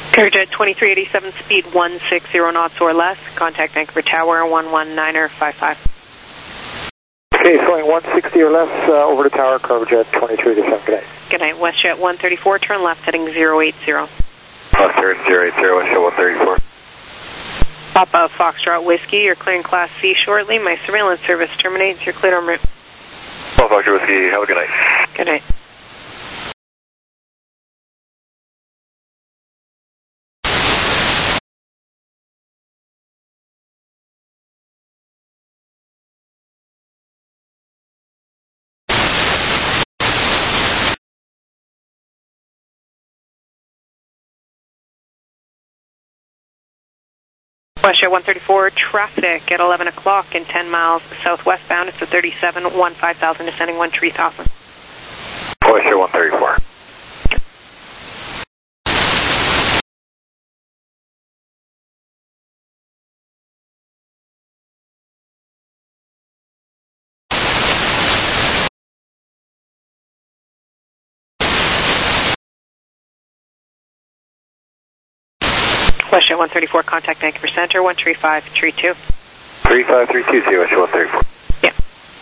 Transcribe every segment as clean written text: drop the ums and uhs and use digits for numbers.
Carrier 2387, speed 160 knots or less. Contact Vancouver Tower 119er 55. Okay, flying 160 or less over to Tower, Carrier 2387. Good night. Good night. WestJet 134, turn left heading 080. Left turn 080, WestJet 134. Papa Foxtrot Whiskey, you're clearing Class C shortly. My surveillance service terminates. You're cleared en route. Papa Foxtrot Whiskey, have a good night. Good night. WestJet 134, traffic at 11 o'clock and 10 miles southwestbound. It's a 37, 15,000 descending 13,000. WestJet 134. WestJet 134, contact Vancouver Center 13532. 3532, see WestJet 134. Yeah.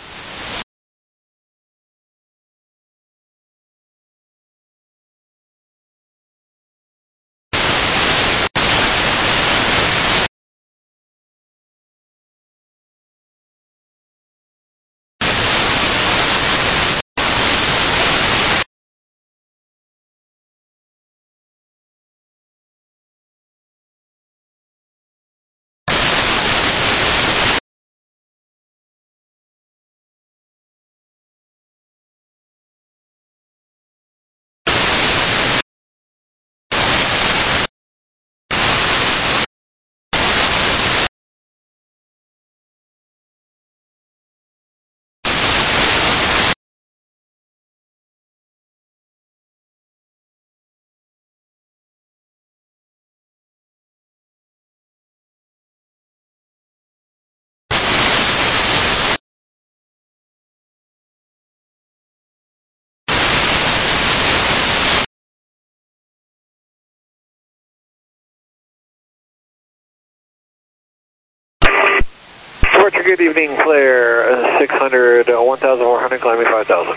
Good evening, Flare 600, 1,400, climbing 5,000.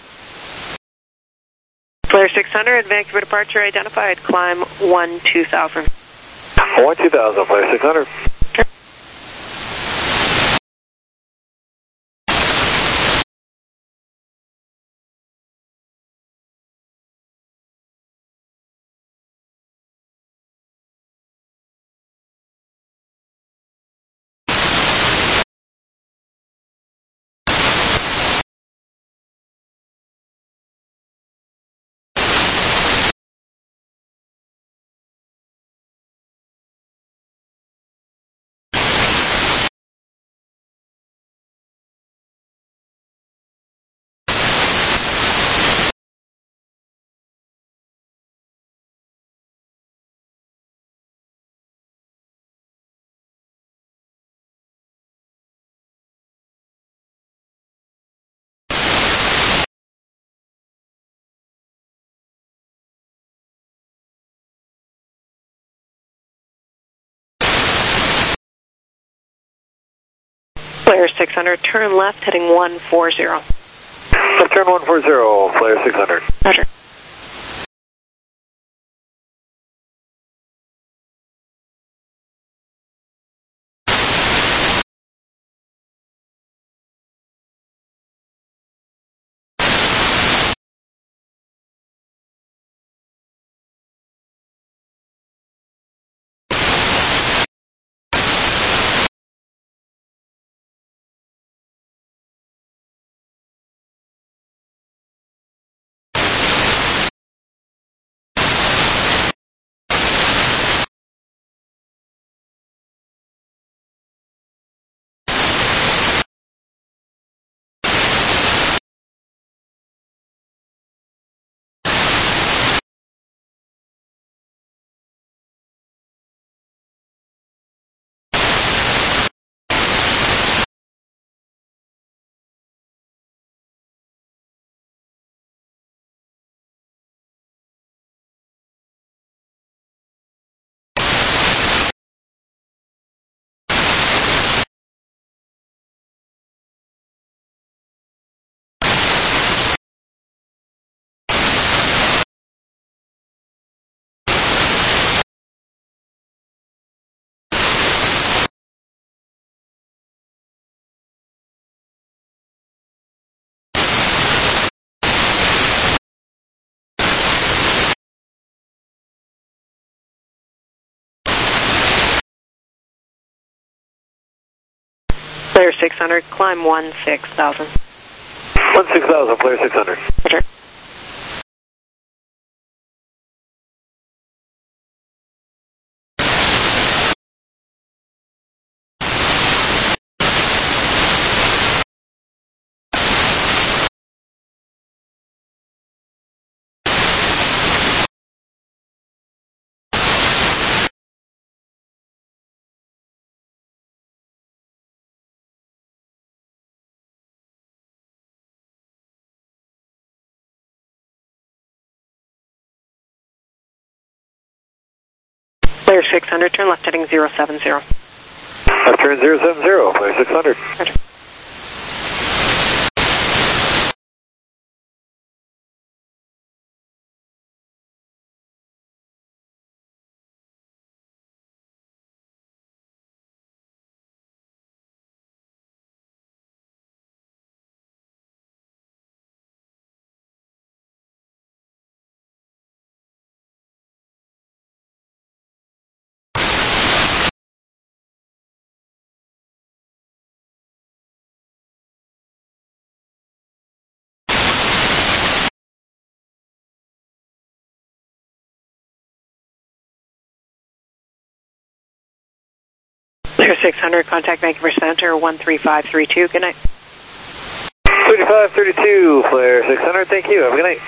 Flare 600, Vancouver departure identified, climb 12,000. 12,000, Flare 600. Flare 600, turn left heading 140. Left turn 140, Flare 600. Roger. Flare 600, climb 16,000. 16,000, Flare 600. Roger. Flare 600, turn left heading 070. Left turn 070, Flare 600. Roger. Flare 600, contact Vancouver Center 13532. Good night. 3532, Flare 600, thank you. Have a good night.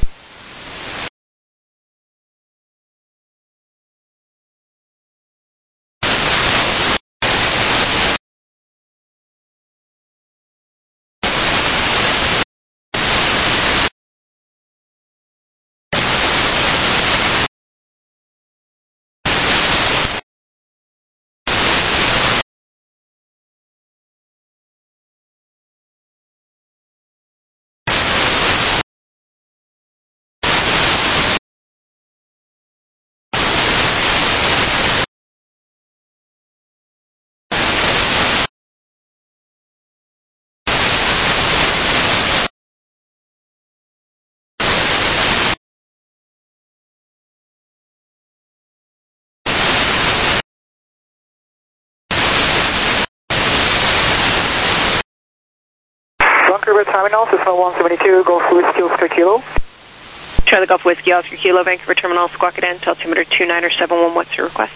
Vancouver Terminal, Cessna 172, Golf Whiskey Oscar Kilo. Charlie Golf Whiskey Oscar Kilo, Vancouver Terminal, squawk it in, altimeter 2971, what's your request?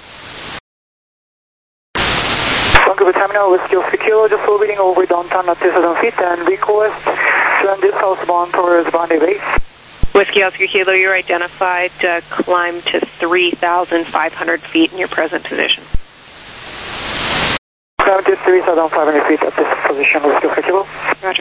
Vancouver Terminal, Whiskey Oscar Kilo, just orbiting over downtown at 2,000 feet and request transit southbound towards Bondi Bay. Whiskey Oscar Kilo, you're identified, climb to 3,500 feet in your present position. Climb to 3,500 feet at this position, Whiskey Oscar Kilo. Roger.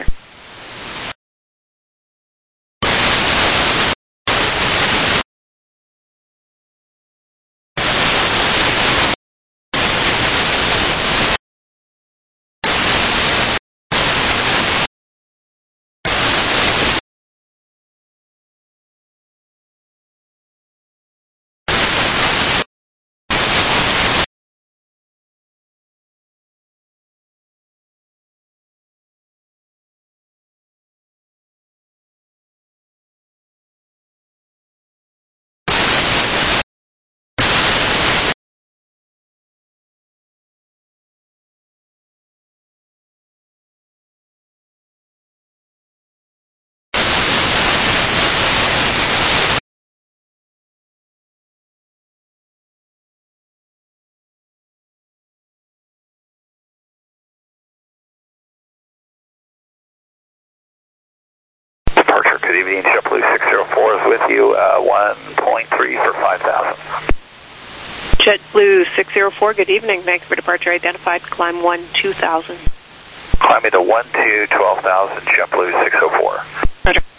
Good evening, JetBlue 604 is with you, 1.3 for 5,000. JetBlue 604, good evening, Vancouver departure identified, climb 12,000. Climbing to 12,000, JetBlue 604. Roger.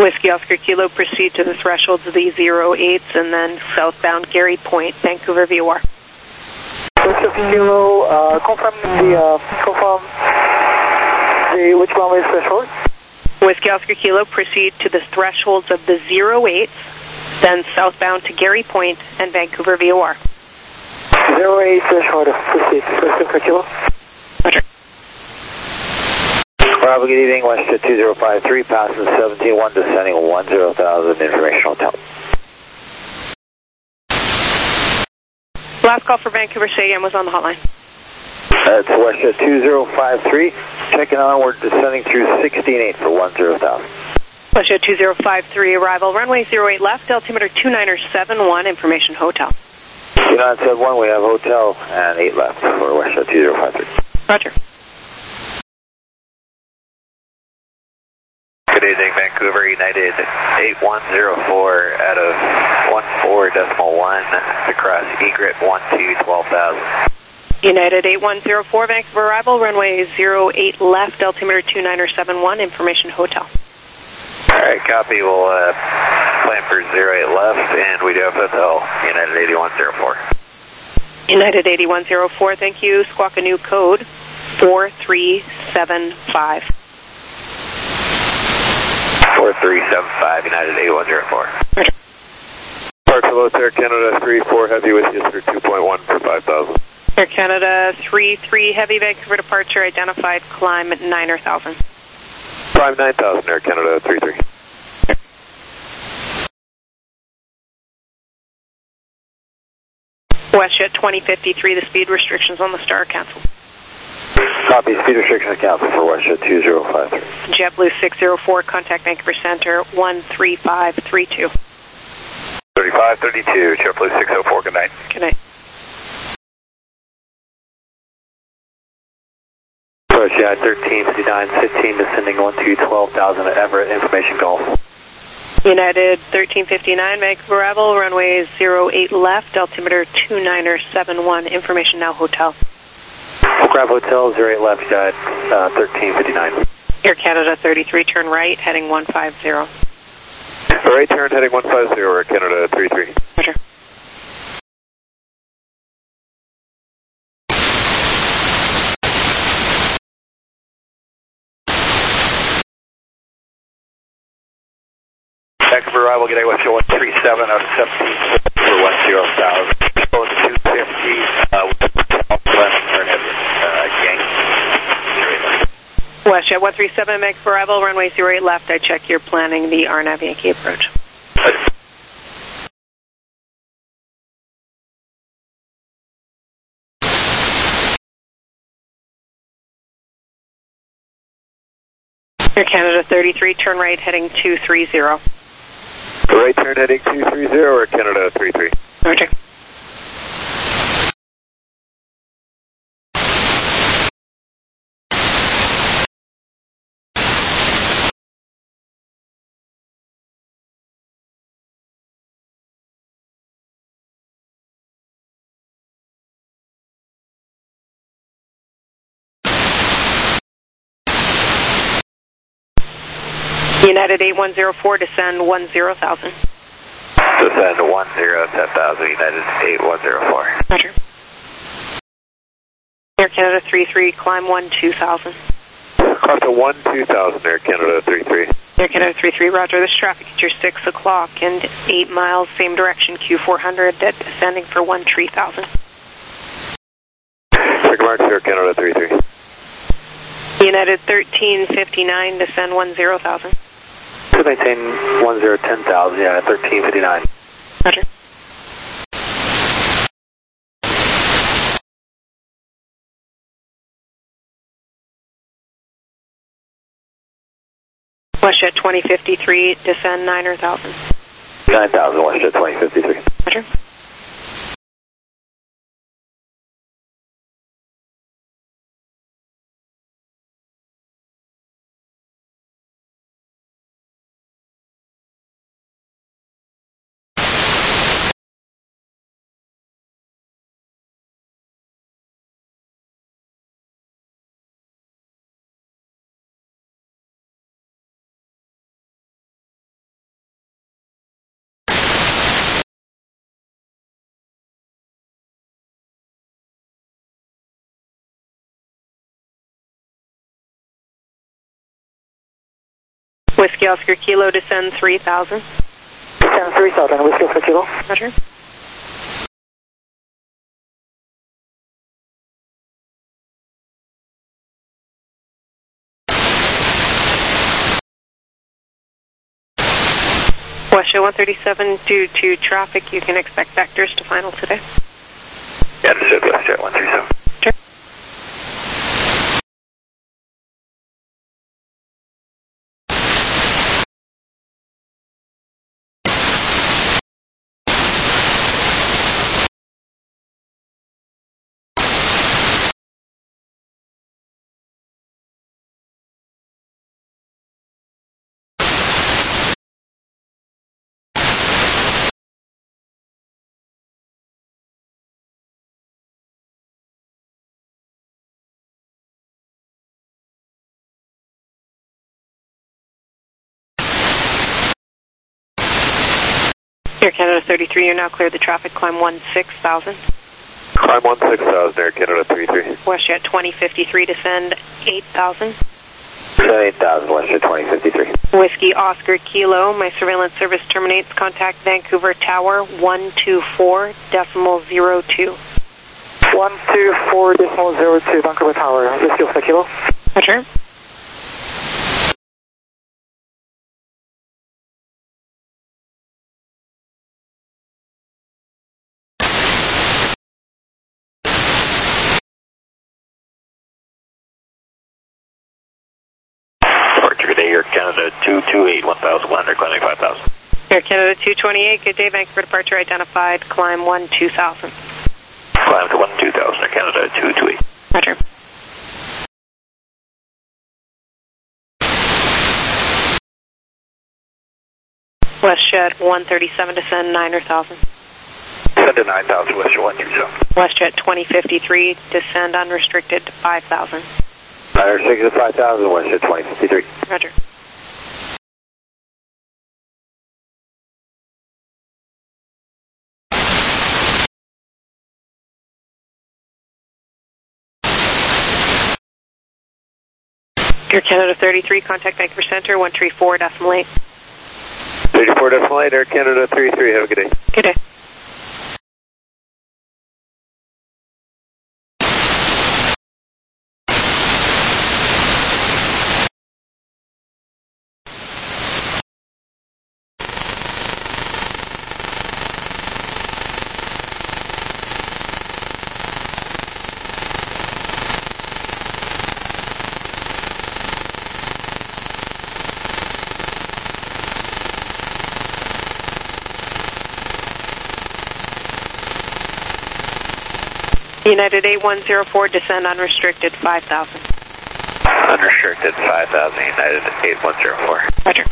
Whiskey Oscar Kilo, proceed to the thresholds of the 08s and then southbound Gary Point, Vancouver VOR. Whiskey Oscar Kilo, confirm which runway is threshold? Whiskey Oscar Kilo, proceed to the thresholds of the 08s, then southbound to Gary Point and Vancouver VOR. 08 threshold, proceed. Whiskey Oscar Kilo. Roger. Bravo, good evening, WestJet 2053, passing 17-1, descending 10,000, information hotel. Last call for Vancouver Stadium was on the hotline. That's WestJet 2053, checking on, we're descending through 16-8 for 10,000. WestJet 2053, arrival, runway 08 left, altimeter 2971, information hotel. 2971, we have hotel, and 8 left for WestJet 2053. Roger. Good evening, Vancouver, United 8104 out of 14.1 to cross egret 12,000. United 8104, Vancouver arrival, runway 08 left, altimeter 2971, information hotel. Alright, copy, we'll plan for 08 left, and we do have hotel, United 8104. United 8104, thank you, squawk a new code, 4375. 4375, United 8104. Park below Air Canada 3-4 heavy with you through 2.1 for 5,000. Air Canada 3-3 heavy, Vancouver departure identified, climb 9,000. Climb 9,000, Air Canada 3-3. WestJet 2053, the speed restrictions on the Star canceled. Copy, speed restriction canceled for WestJet 2053. JetBlue 604, contact Vancouver Center 13532. 3532, JetBlue 604, good night. Good night. WestJet 1359, 15 descending 12,000 at Everett, information Gulf. United 1359, Vancouver arrival, runway 08 left, altimeter 2971, information now hotel. Grab Hotel 08 left, guide 1359. Air Canada 33, turn right, heading 150. Right turn heading 150, Air Canada 33. Roger. Vancouver arrival, get WestJet 137 out of 17 for 10,000. Going to 250, turn heavy, gang. WestJet 137, Vancouver arrival, runway 08 left, I check you're planning the RNAV Yankee approach. Air Canada 33, turn right, heading 230. Right turn heading 230, Air Canada 33. Roger. United 8104, descend 10,000. Descend 10,000, United 8104. Roger. Air Canada 33, climb 12,000. Cross to 12,000, Air Canada 33. Air Canada 33, roger. This traffic at your 6 o'clock and 8 miles, same direction, Q400, descending for 13,000. Check marks, Air Canada 33. United 1359, descend 10,000. To maintain 10,000, yeah, 1359. Roger. WestJet 2053, descend 9,000. 9,000, WestJet 2053. Roger. Whiskey Oscar Kilo, descend 3,000. Descend 3,000, Whiskey Oscar Kilo. Roger. WestJet 137, due to traffic, you can expect vectors to final today. Yeah, understood, WestJet 137. Sure. Air Canada 33, you're now cleared the traffic, climb 16,000. Climb 16,000, Air Canada 33. WestJet 2053, descend 8,000. Descend 8,000, WestJet 2053. Whiskey Oscar Kilo, my surveillance service terminates. Contact Vancouver Tower 124.02. 124.02, Vancouver Tower, Whiskey Oscar Kilo. Roger. Air Canada 228, 1,100, climbing 5,000. Air Canada 228, good day, Vancouver departure identified, climb 12,000. Climb to 12,000, Air Canada 228. Roger. WestJet 137, descend 9,000. Descend to 9,000, WestJet 137. WestJet 2053, descend unrestricted to 5,000. Unrestricted to 5,000, WestJet 2053. Roger. Air Canada 33, contact Vancouver Center 134.8. 34.8, Air Canada 33, have a good day. Good day. United 8104, descend unrestricted 5,000. Unrestricted 5,000, United 8104. Roger.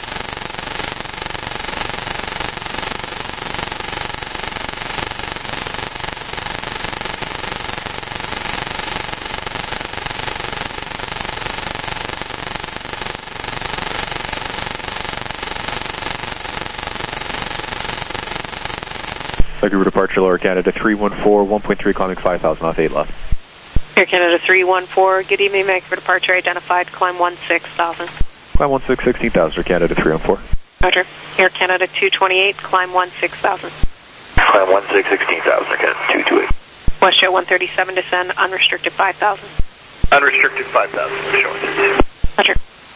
Vancouver departure, Lower Canada 314, 1.3, climbing 5,000 off 8 left. Air Canada 314, good evening, Vancouver departure identified, climb 16,000. Climb 16,000, Air Canada 314. Roger. Air Canada 228, climb 16,000. Climb 16,000, Air Canada 228. WestJet 137, descend unrestricted 5,000. Unrestricted 5,000, WestJet 137. Roger.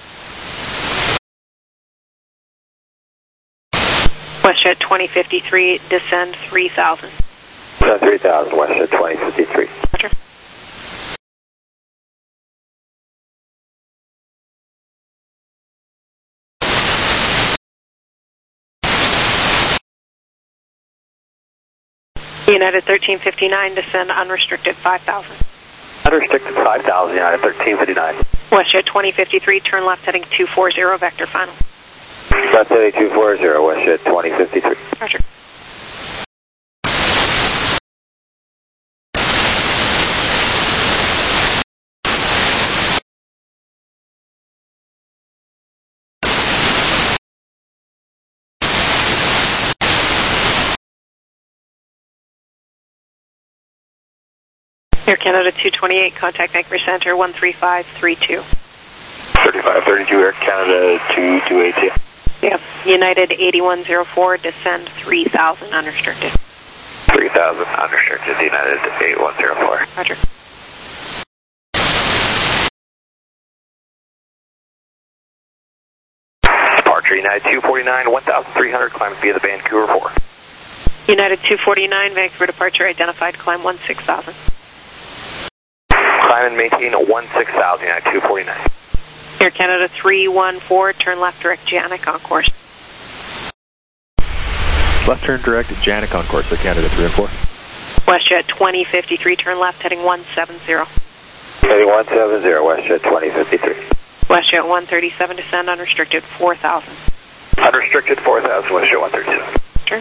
WestJet 2053, descend 3,000. Descend 3,000, WestJet 2053. Roger. United 1359, descend unrestricted 5,000. Unrestricted 5,000, United 1359. WestJet 2053, turn left heading 240, vector final. Left heading 240, WestJet 2053. Roger. Air Canada 228, contact Vancouver Center 13532. 3532 Air Canada 228. Yep. United 8104, descend 3000 unrestricted. 3000 unrestricted, United 8104. Roger. Departure United 249, 1300, climb via the Vancouver 4. United 249, Vancouver departure identified, climb 16,000. Climb and maintain 16,000, United 249. Air Canada 314, turn left direct Janik on course. Left turn direct Janik on course, Air Canada 314. WestJet 2053, turn left heading 170. Heading 170, WestJet 2053. WestJet 137, descend unrestricted 4,000. Unrestricted 4,000, WestJet 137. Sure.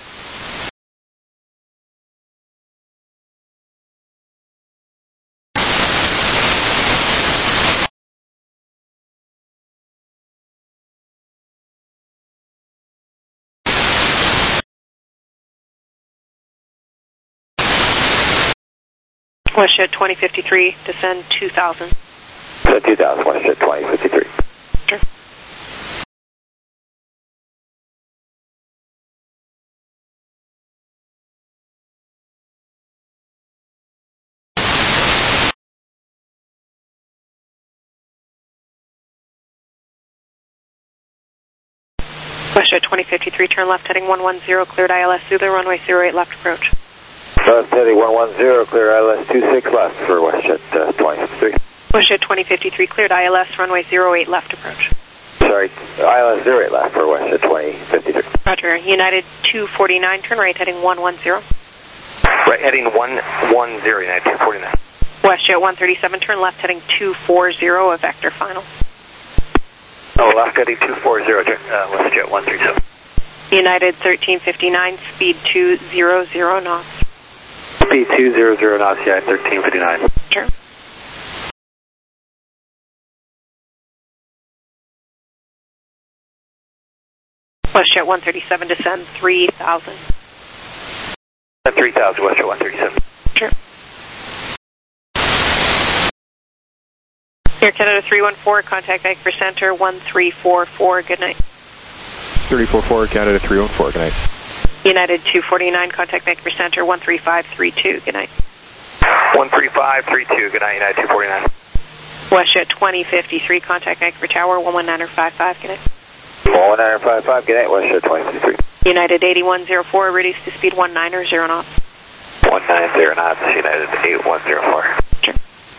WestJet 2053, descend 2,000. Descend 2,000, WestJet 2053. Sure. WestJet 2053, turn left heading 110, cleared ILS Zulu, runway 08 left approach. Left heading 110, clear ILS 26 left for WestJet 2053. WestJet 2053, cleared ILS, runway 08 left approach. Sorry, ILS 08 left for WestJet 2053. Roger. United 249, turn right heading 110. Right heading 110, United 249. WestJet 137, turn left heading 240, a vector final. Oh, left heading 240, WestJet 137. United 1359, speed 200 knots. Speed 200 knots, yeah, 1359. Sure. WestJet 137, descend 3,000. 3,000, WestJet 137. Sure. Air Canada 314, contact Vancouver Center 1344, good night. 344, Canada 314, good night. United 249, contact Vancouver Center 13532, good night. 13532, good night, United 249. WestJet 2053, contact Vancouver Tower 11955, good night. 11955, good night, WestJet 2053. United 8104, reduce to speed 190 knots. 190 knots, United 8104. Sure.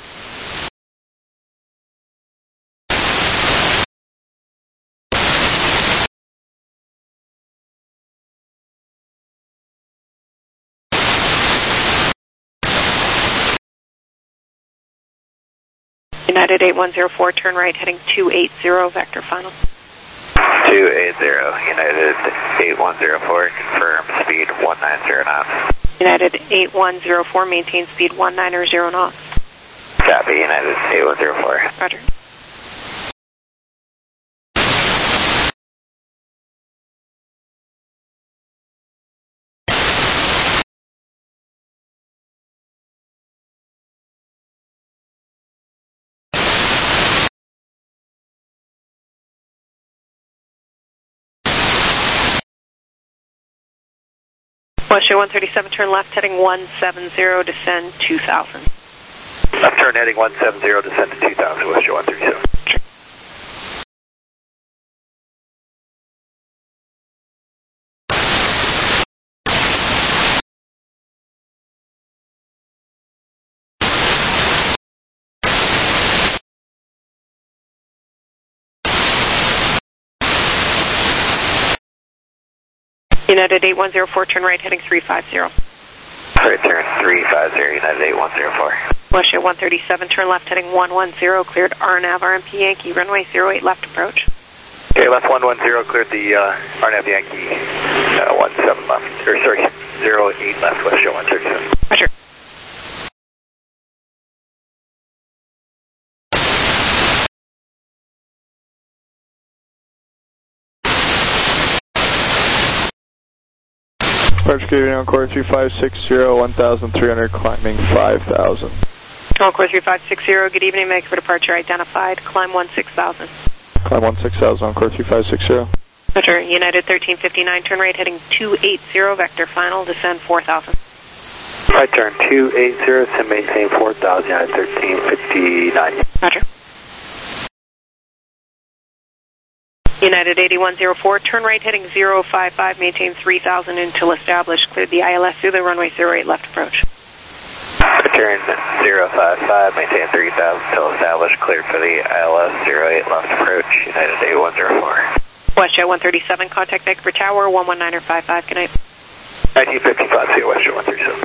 United 8104, turn right heading 280, vector final. 280, United 8104, confirm speed 190 knots. United 8104, maintain speed 190 knots. Copy, United 8104. Roger. WestJet 137, turn left heading 170, descend 2,000. Left turn heading 170, descend to 2,000, WestJet 137. Sure. United 8104, turn right heading 350. Right turn 350, United 8104. WestJet 137, turn left heading 110, cleared RNAV RMP Yankee, runway 08 left approach. Okay, left 110, cleared the RNAV Yankee 17 left, or sorry, 08 left, WestJet 137. Roger. Departure gate on course 3560, 1300, climbing 5000. Encore 3560, good evening, make for departure identified, climb 16,000. Climb 16,000, Encore 3560. Roger, United 1359, turn right heading 280, vector final, descend 4,000. Right turn 280, to maintain 4,000, United 1359. Roger. United 8104, turn right heading 055, maintain 3,000 until established, cleared the ILS through the runway 08 left approach. Turn 055, maintain 3,000 until established, cleared for the ILS 08 left approach, United 8104. WestJet 137, contact Vancouver Tower 119.55, good night. 1955, see you, WestJet 137.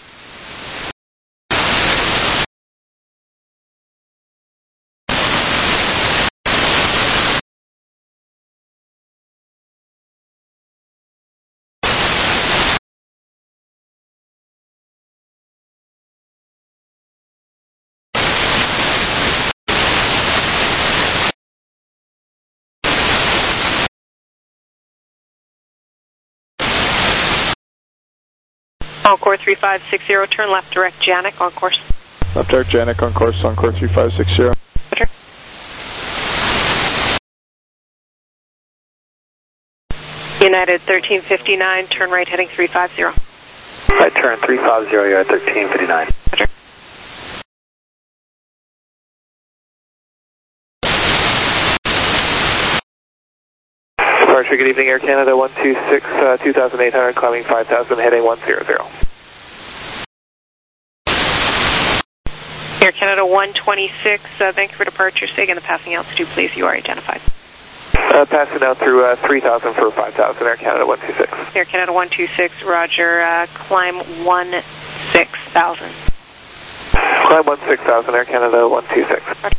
Encore 3560, turn left direct Janik on course. Left direct Janik on course, Encore 3560. Roger. United 1359, turn right heading 350. Right turn 350, United 1359. Roger. Departure, good evening, Air Canada 126, 2,800, climbing 5,000, heading 100. Air Canada 126, Vancouver departure, stay again the passing altitude, please, you are identified. Passing out through 3,000 for 5,000, Air Canada 126. Air Canada 126, roger, climb 16,000. Climb 16,000, Air Canada 126. Roger.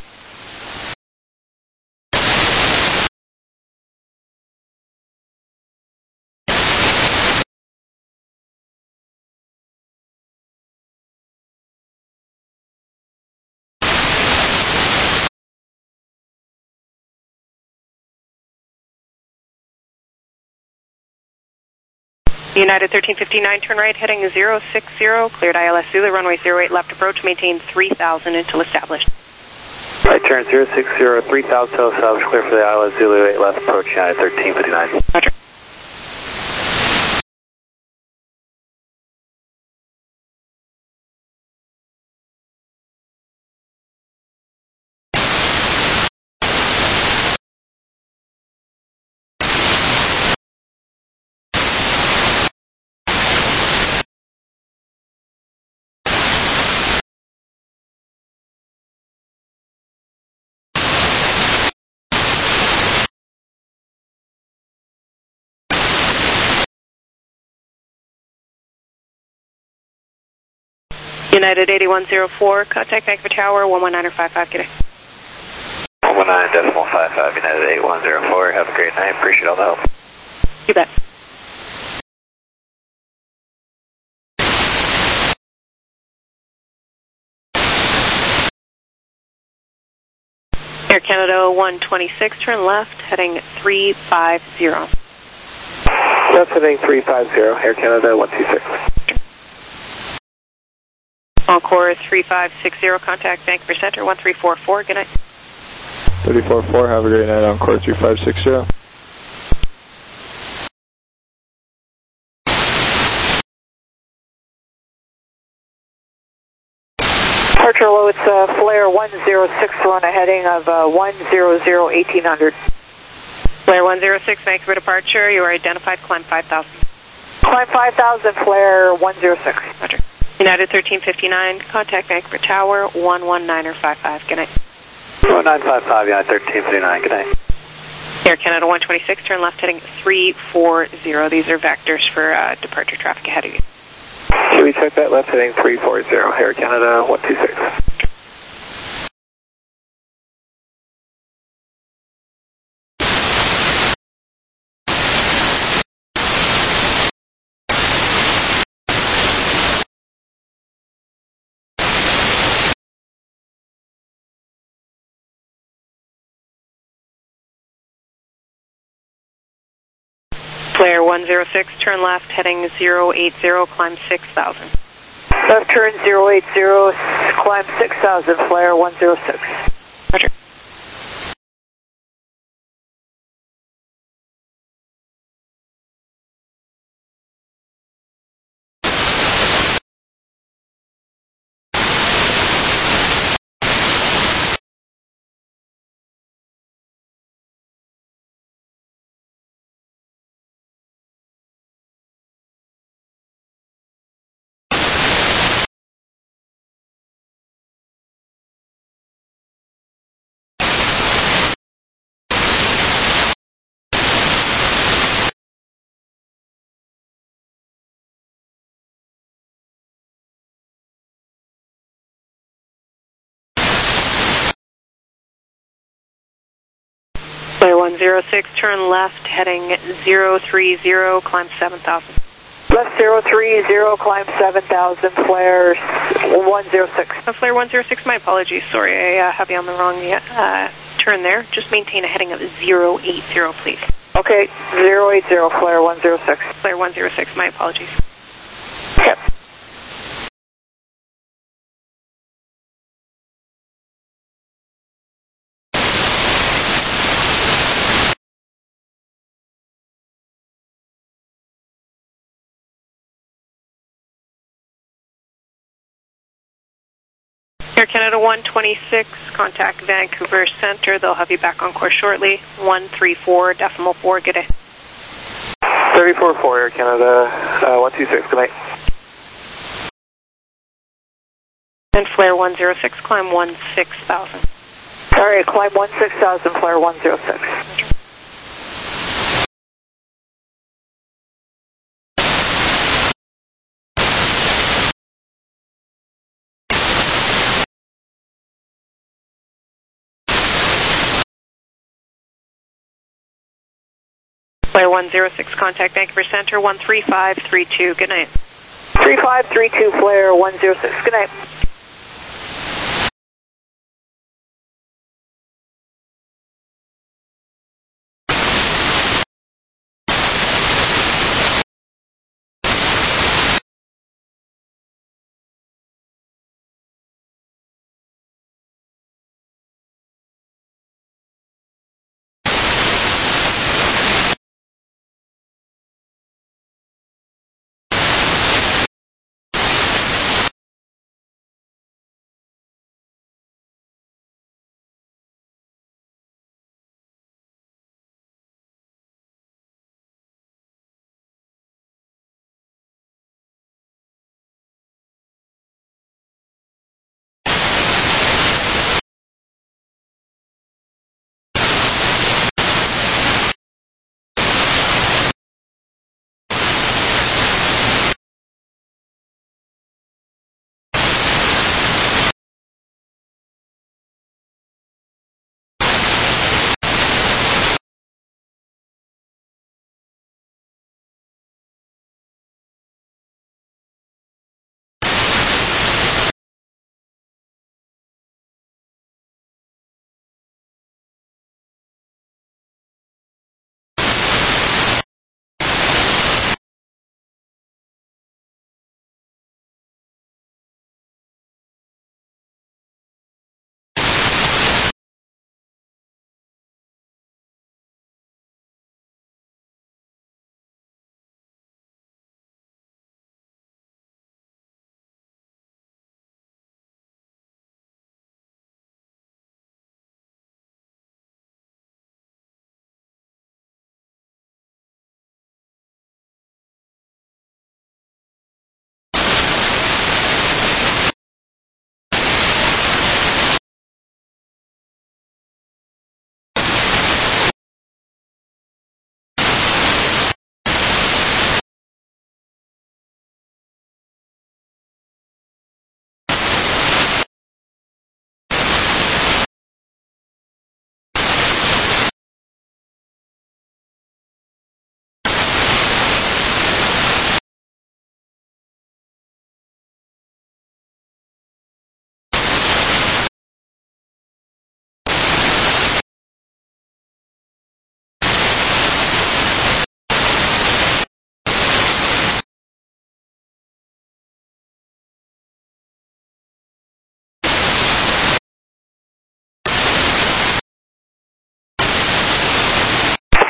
United 1359, turn right heading 060, cleared ILS Zulu, runway 08 left approach, maintain 3,000 until established. Right turn 060, 3,000 until established, clear for the ILS Zulu 8 left approach, United 1359. Roger. United 8104, contact Vancouver Tower 119.55, good day. 119.55, United 8104, have a great night, appreciate all the help. You bet. Air Canada 126, turn left, heading 350. Left heading 350, Air Canada 126. Encore 3560, contact Vancouver Center 1344, good night. 34-4, have a great night, Encore 3560. Departure low, it's flare 106, we're on a heading of 100, 1800. Flare 106, Vancouver departure, you are identified, climb 5,000. Climb 5,000, flare 106. Roger. United 1359, contact Vancouver Tower 119.55, good night. 1955, United 1359, good night. Air Canada 126, turn left heading 340. These are vectors for departure traffic ahead of you. Should we check that left heading 340, Air Canada 126. Flare 106, turn left heading 080, climb 6,000. Left turn 080, climb 6000, flare 106. Roger. Flare 106, turn left, heading 030, climb 7000. Left 030, climb 7000, flare 106. Flare 106, my apologies. Sorry, I have you on the wrong turn there. Just maintain a heading of 080, please. Okay, 080, flare 106. Flare 106, my apologies. Okay. Air Canada 126, contact Vancouver Centre. They'll have you back on course shortly. 134.4, good day. 34-4, Air Canada 126, good night. And Flare 106, climb 16,000. Alright, climb 16000, flare 106. Flare 106, contact Vancouver Centre, 13532, good night. 3532, flare 106, good night.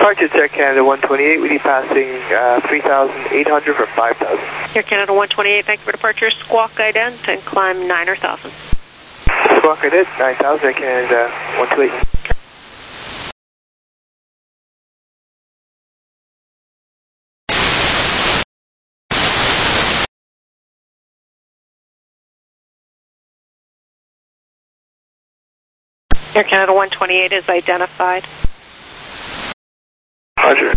Departure Air Canada 128, we'll be passing 3,800 for 5,000. Air Canada 128, thank you for departure. Squawk ident and climb 9 or 1,000. Squawk ident, 9,000, Air Canada 128. Air Canada 128 is identified. Roger.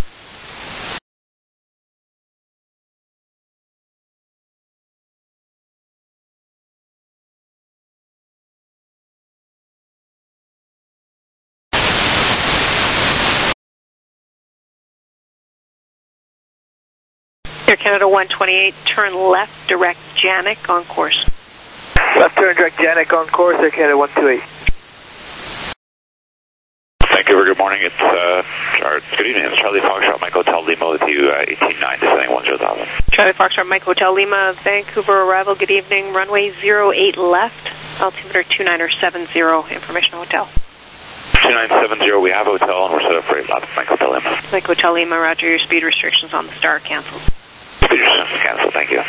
Air Canada 128, turn left, direct Janik on course. Left turn, direct Janik on course, Air Canada 128. Vancouver, good morning. Good evening. It's Charlie Foxtrot, Mike Hotel Lima with you, 189 descending 10,000. Charlie Foxtrot, Mike Hotel Lima, Vancouver arrival, good evening, runway 08 left, altimeter 2970, information hotel. 2970, we have a hotel and we're set up for 8 laps, Mike Hotel Lima. Mike Hotel Lima, roger, your speed restrictions on the star canceled. Speed restrictions canceled, thank you.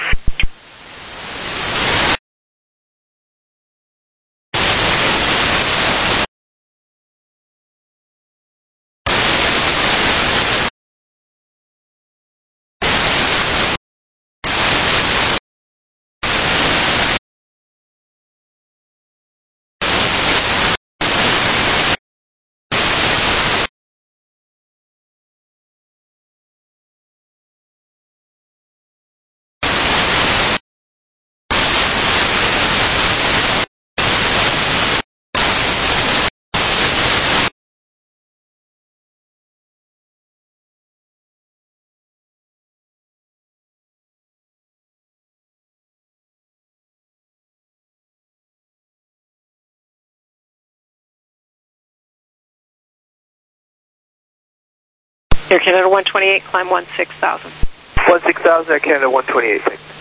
Air Canada 128, climb 16,000. 16,000, Air Canada 128, thank you.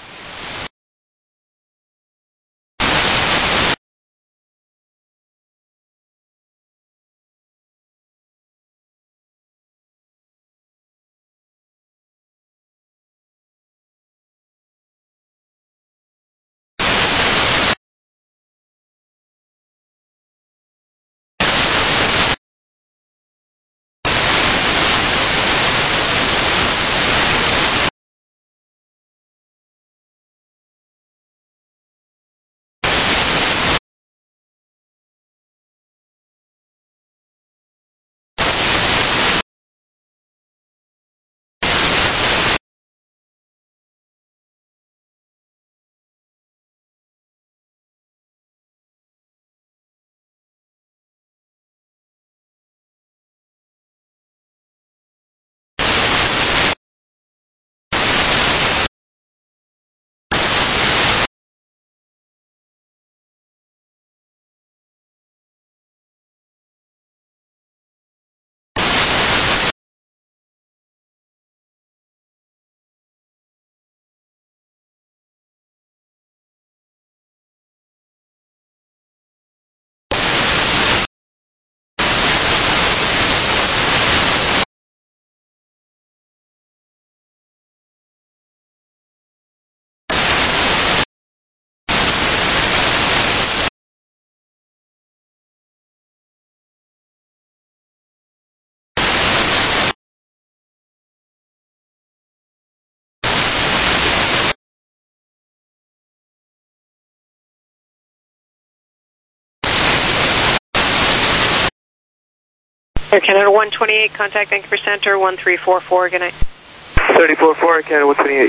Air Canada 128, contact Vancouver Center 1344, good night. 344, Air Canada 128.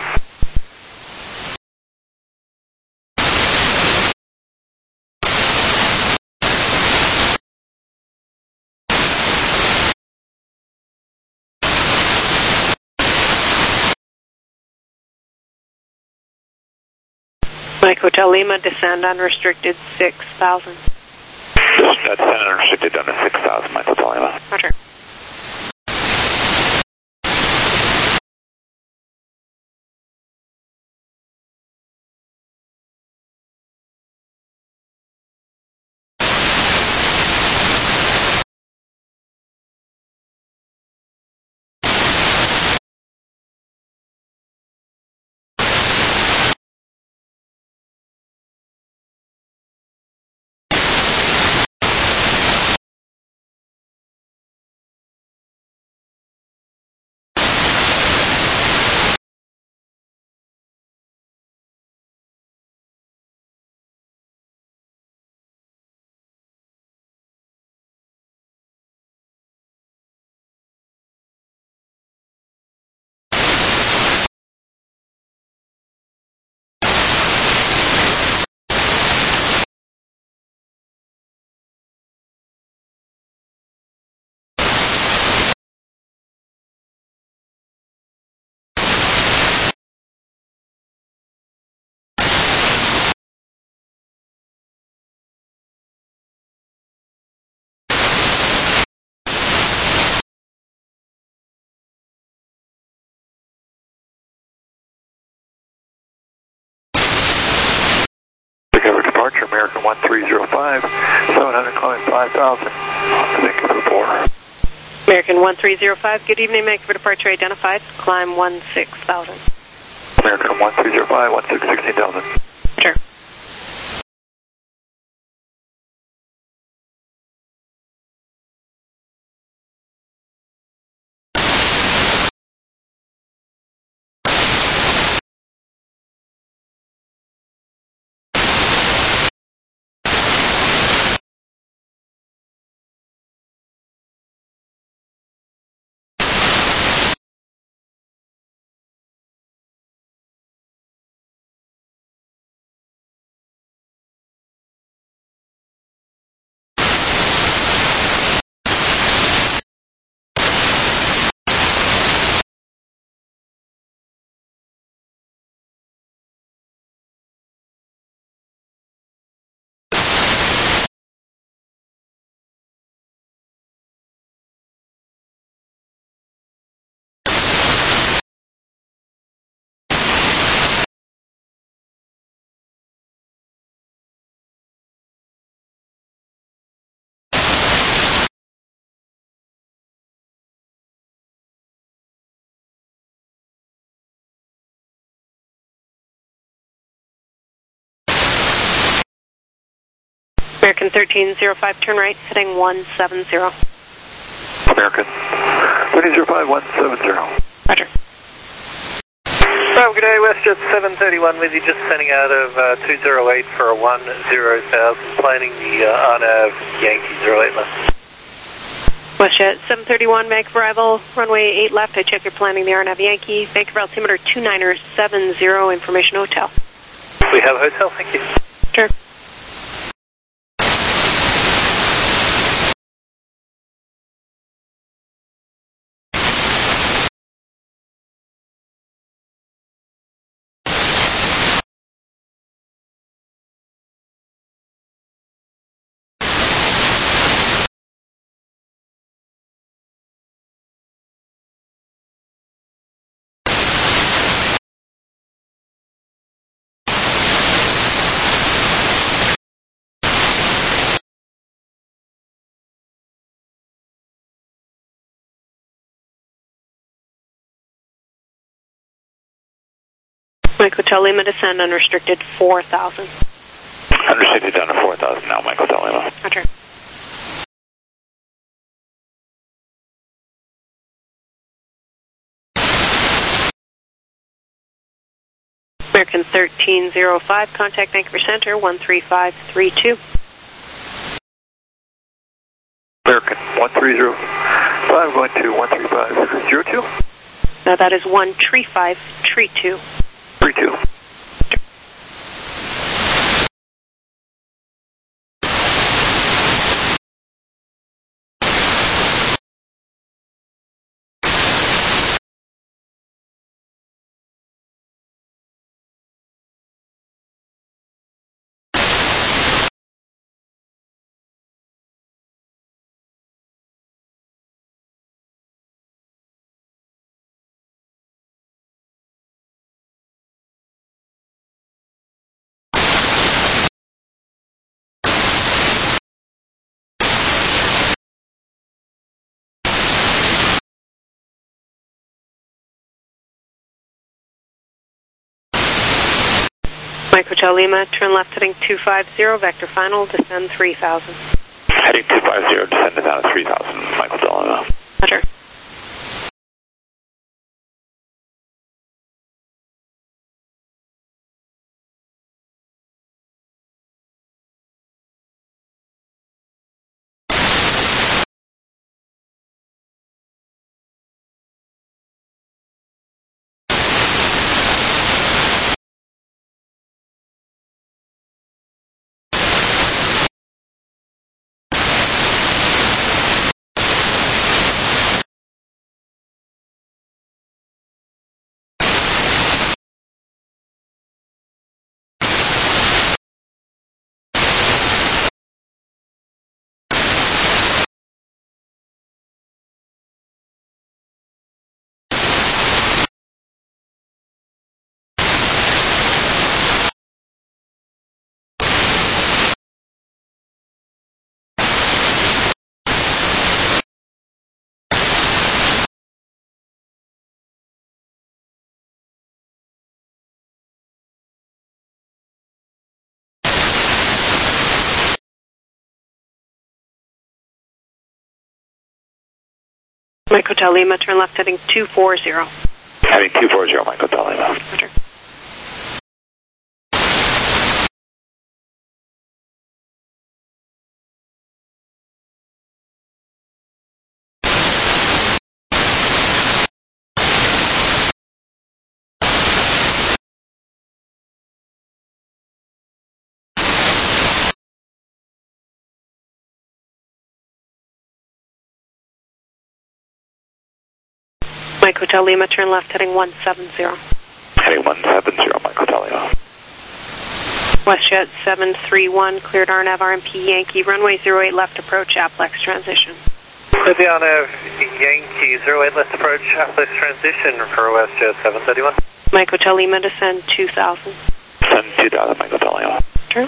Mike Hotel Lima, descend unrestricted 6,000. That's unrestricted down to 6,000, Mike Hotel Lima. Roger. Recovery departure, American 1305, 700 climbing 5,000. Vancouver 4. American 1305, good evening, make for departure identified, climb 16,000. American 1305, 16,000. Sure. American 1305, turn right, heading 170. American 1305, 170. Roger. Good day, WestJet 731 with you, just sending out of 208 for a 10,000, planning the RNAV Yankee 08 left. WestJet 731, make arrival, runway 8 left, I check you're planning the RNAV Yankee, Vancouver altimeter 2970, information hotel. We have a hotel, thank you. Sure. Mike Hotel Lima, descend unrestricted 4,000. Unrestricted down to 4,000 now, Mike Hotel Lima. Roger. American 1305, contact Vancouver Center 13532. American 1305, going to 13502. No, that is 13532. 32. Mike Hotel Lima, turn left heading 250, vector final, descend 3,000. Heading 250, descend down to 3,000, Mike Hotel Lima. Roger. Mike Hotel Lima, turn left heading 240. Heading 240, Mike Hotel Lima. Roger. Mike Hotel Lima, turn left heading 170. Heading 170, Mike Hotel Lima. WestJet 731, cleared RNAV RMP Yankee, runway 08 left approach, Aplex transition. City RNAV Yankee 08 left approach, Aplex transition for WestJet 731. Mike Hotel Lima, descend 2000. Descend 2000, Mike Hotel Lima. Turn.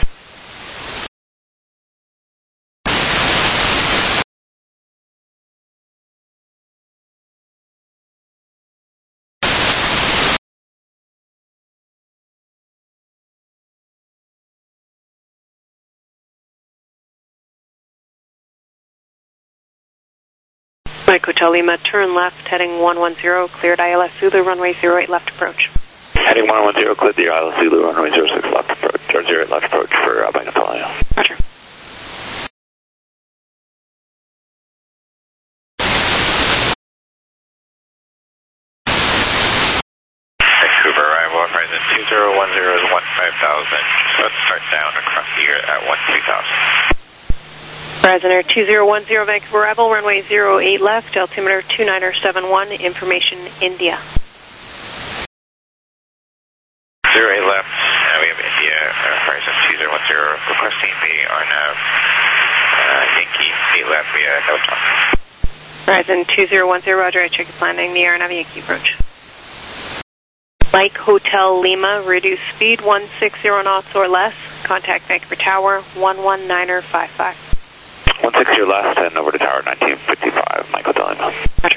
Mike Hotel Lima, turn left, heading 110, cleared ILS Zulu, runway 08 left approach. Heading 110, cleared the ILS Zulu, runway 06 left approach, or 08 left approach for Mike Hotel Lima. Roger. Vancouver arrival, horizon 2010 is 15000. Let's start down across the air at 12000. Horizon Air 2010, Vancouver arrival, runway 08 left, altimeter 2971, information India. 08 left, we have India, horizon 2010, requesting the RNAV Yankee 8 left via no talk. Horizon 2010, roger, I check your landing, the RNAV Yankee approach. Mike Hotel Lima, reduce speed 160 knots or less, contact Vancouver Tower 11955. 160 left and over to tower 1955, Mike Hotel Lima. Roger.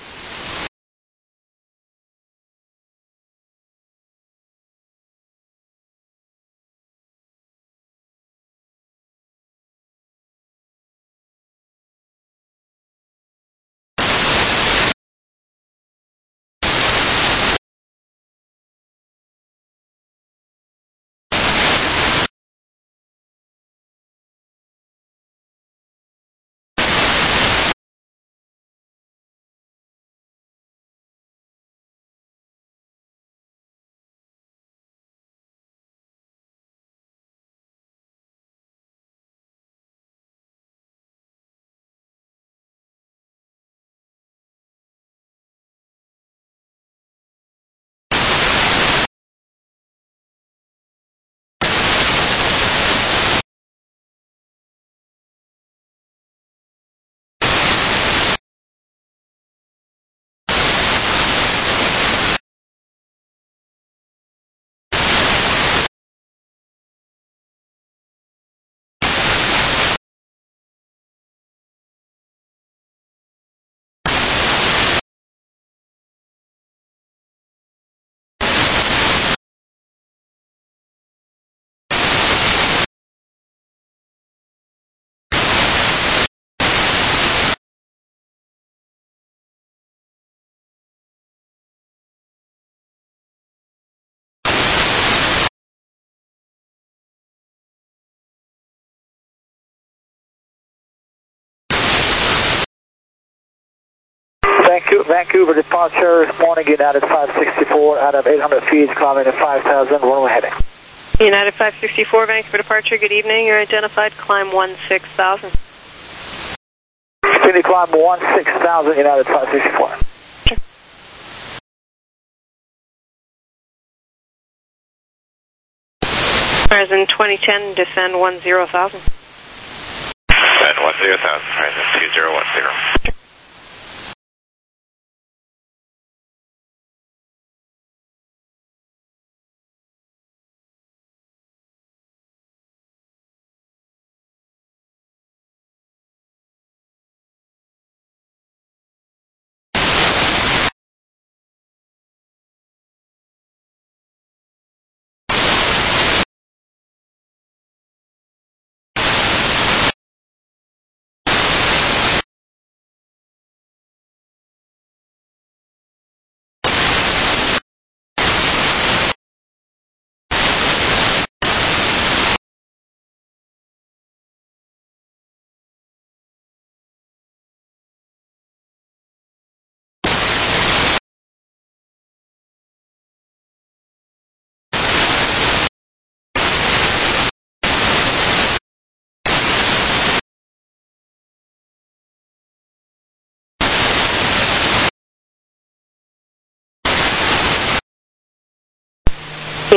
Vancouver departure, morning United 564 out of 800 feet, climbing to 5,000, where are we heading? United 564, Vancouver departure, good evening, you're identified, climb 16,000. Continue climb 16,000, United 564. Sure. Horizon 2010, descend 10,000. Descend 10,000, horizon 2010.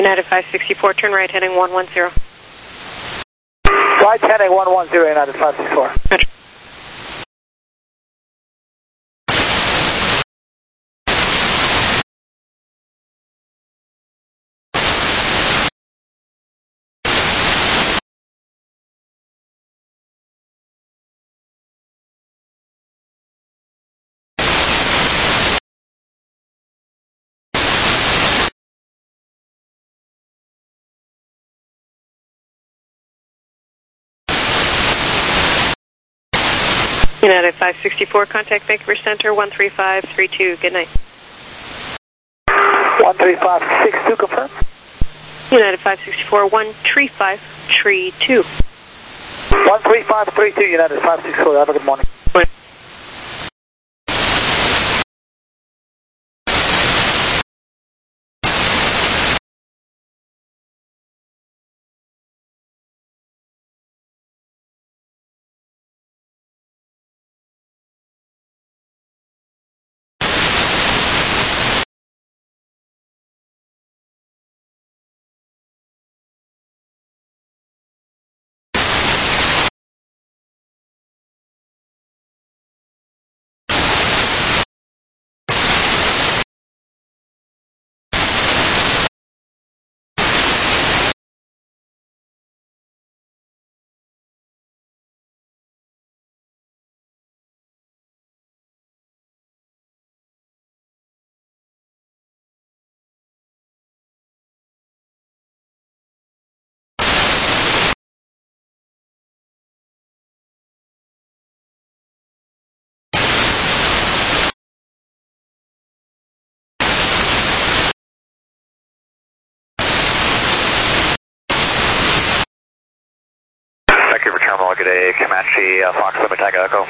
United 564, turn right heading 110. Right heading 110, United 564. Roger. United 564, contact Vancouver Center 13532. Good night. 13562, confirm. United 564, 13532. 13532, United 564. Have a good morning. Morning. Vancouver Terminal, good day, Comanche, Fox Lima Tango Echo.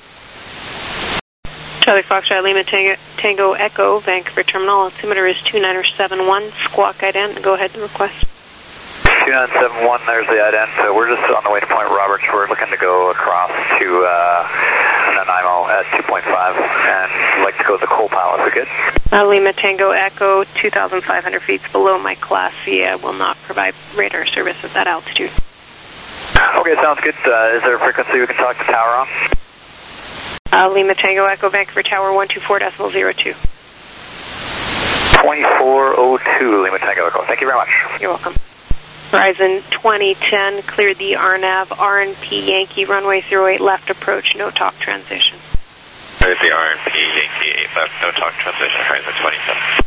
Charlie Foxtrot Lima Tango Echo, Vancouver Terminal. Altimeter is 2971. Squawk ident. Go ahead and request. 2971, there's the ident. We're just on the way to Point Roberts. We're looking to go across to Nanaimo at 2.5 and like to go to the coal pile if we could. Lima Tango Echo, 2,500 feet below my class C. I will not provide radar service at that altitude. Okay, sounds good. Is there a frequency we can talk to tower on? Lima Tango Echo, Vancouver Tower 124.02. 2402 Lima Tango Echo. Thank you very much. You're welcome. Horizon 2010 cleared the RNAV RNP Yankee runway 08 left approach, no talk transition. There's the RNP Yankee 8 left, no talk transition, Horizon 27.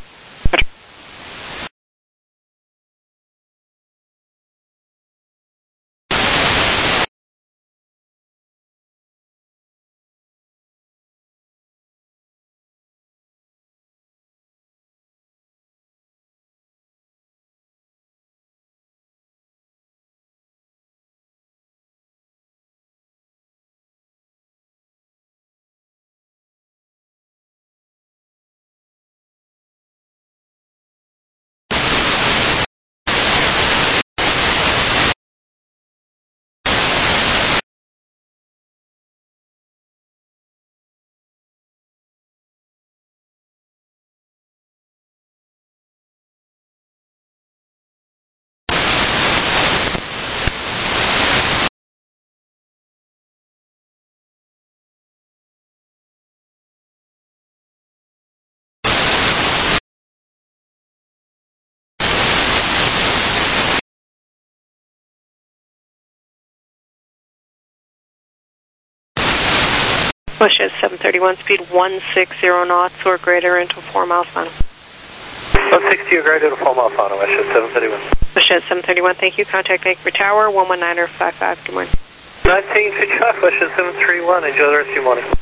WestJet 731, speed 160 knots or greater until 4 miles final. 160 or greater to 4 miles final, WestJet 731. WestJet 731, thank you. Contact Vancouver Tower 119.55. Good morning. 1955, WestJet 731. Enjoy the rest of your morning.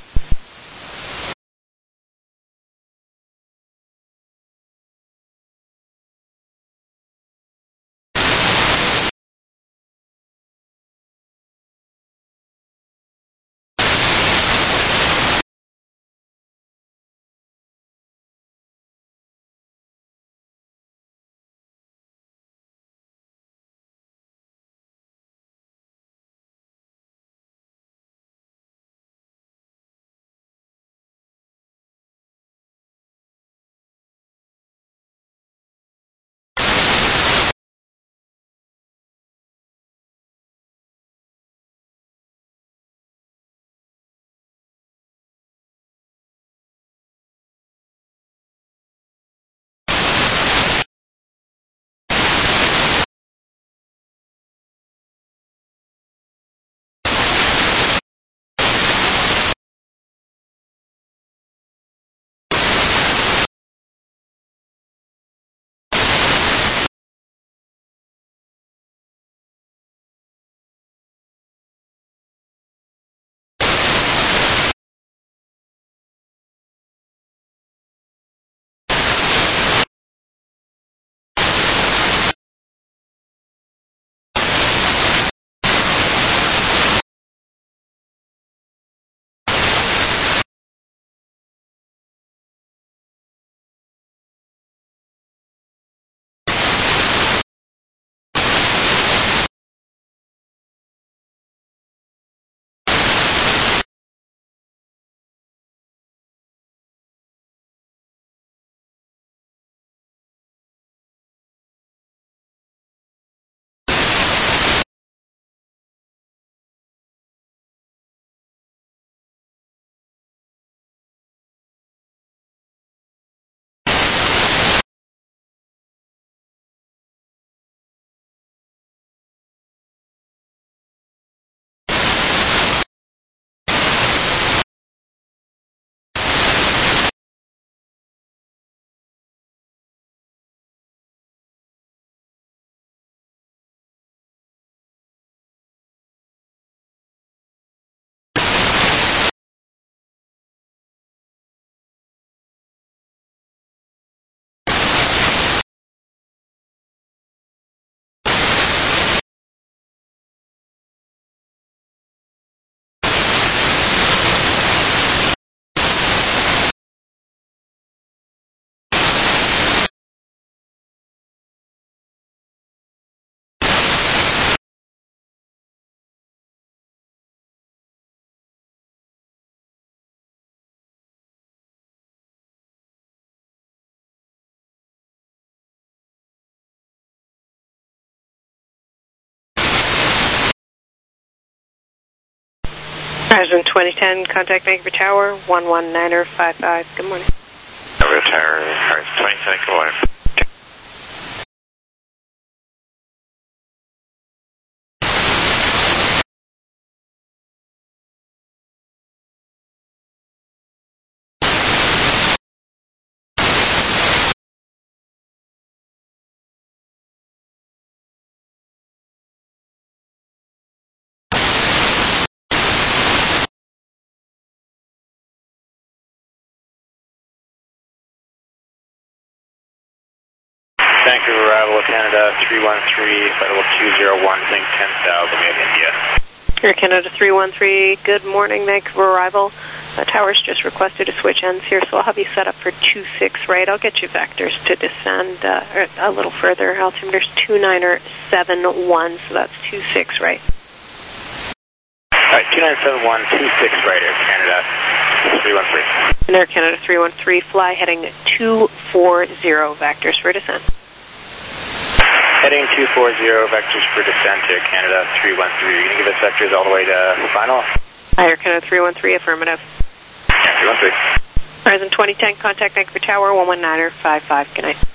Horizon 2010, contact Vancouver Tower, 11955. Good morning. Vancouver Tower, Horizon 2010, good morning. Vancouver arrival Canada 313, flight level 201, Zing 10,000, we have India. Air Canada 313, good morning, Vancouver arrival. Tower's just requested to switch ends here, so I'll have you set up for 26 right. I'll get you vectors to descend a little further. Altimeter's 2971, so that's 26 right. Alright, 2971, 26 right, Air Canada 313. And Air Canada 313, fly heading 240, vectors for descent. Heading 240, vectors for descent, Air Canada 313. You're going to give us vectors all the way to final? Air Canada 313, affirmative. Yeah, 313. Horizon 2010, contact Vancouver Tower, 11955. Good night.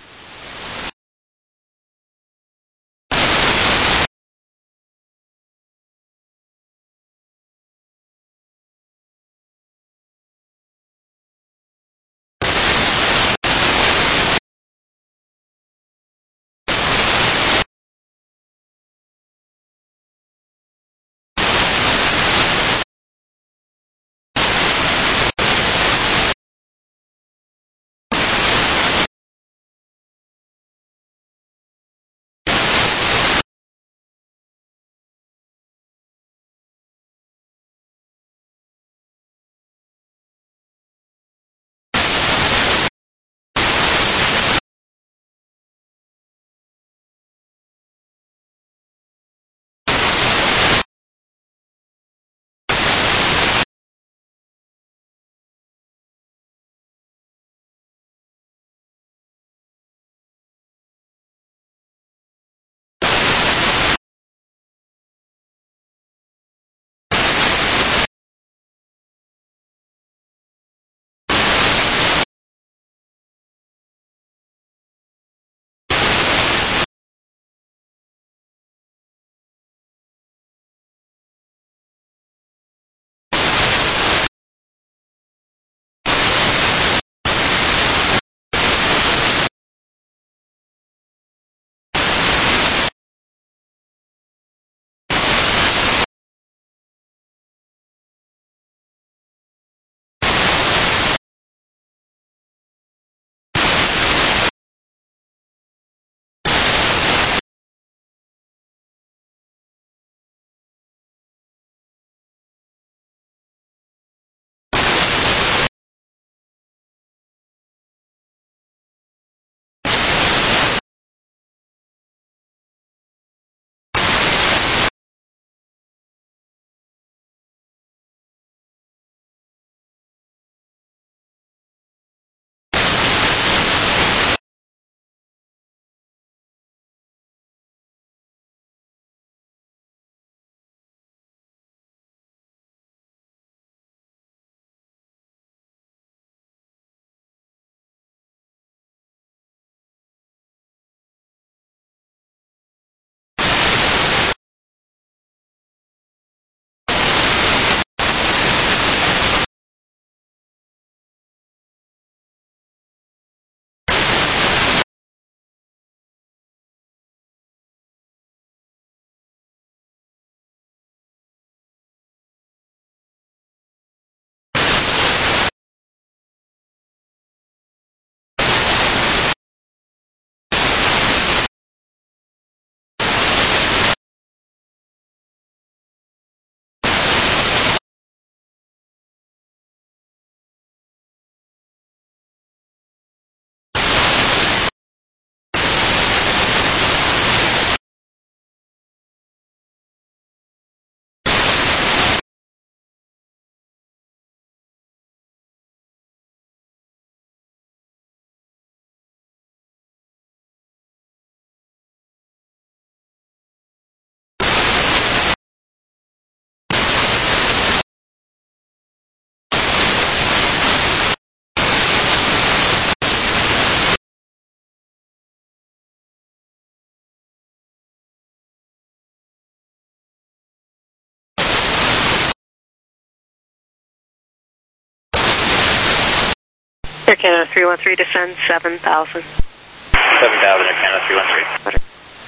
Air Canada 313, descend 7,000. 7,000, Air Canada 313.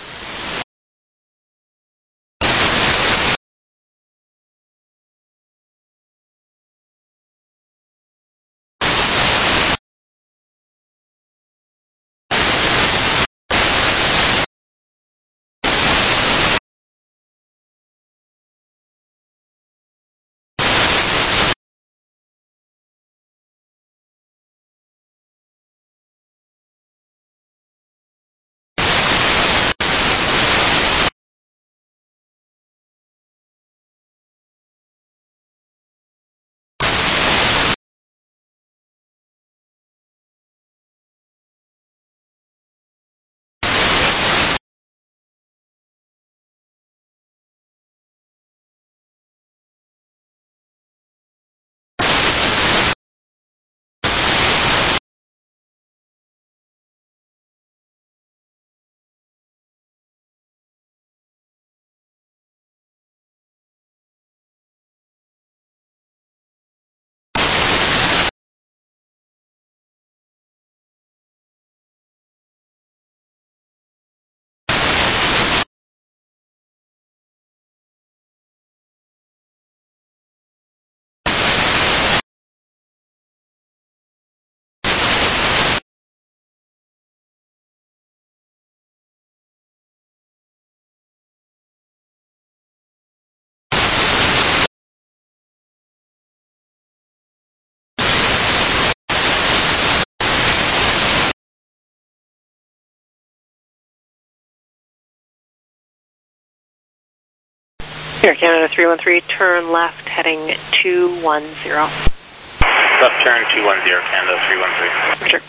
Air Canada 313, turn left, heading 210. Left turn 210, Canada 313. Roger.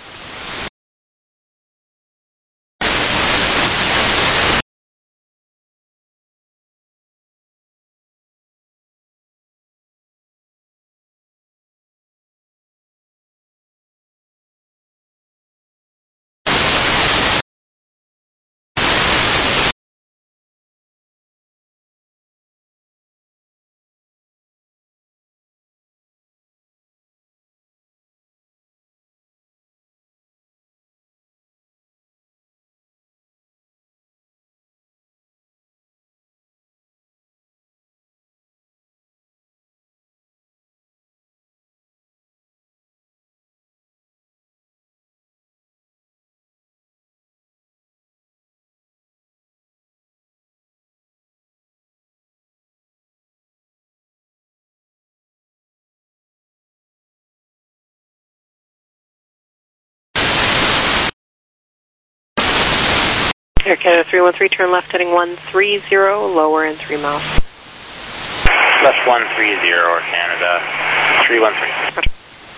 Air Canada 313, turn left, heading 130, lower in 3 miles. Left 130, Air Canada 313. Roger.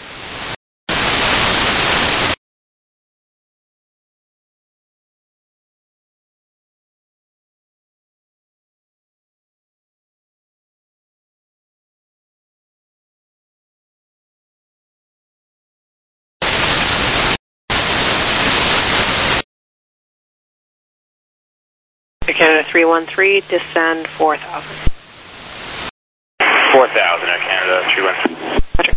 Air Canada 313, descend 4,000. 4,000, Air Canada 313. Roger.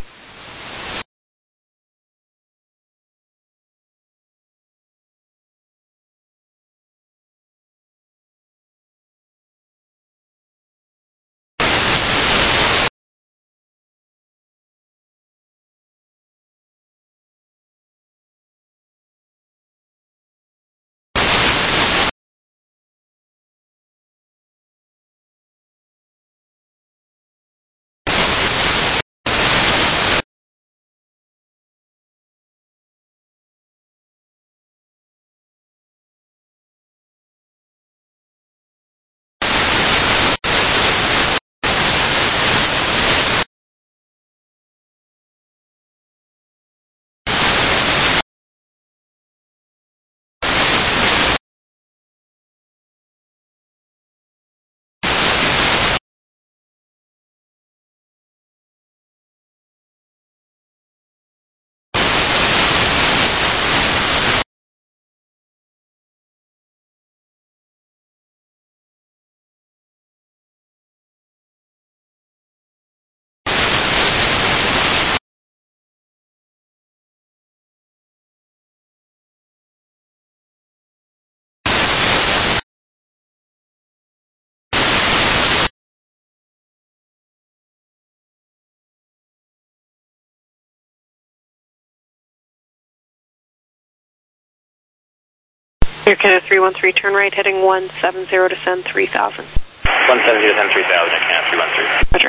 Air Canada 313, turn right, heading 170 to send 3000. 170 to send 3000, Air Canada 313. Roger.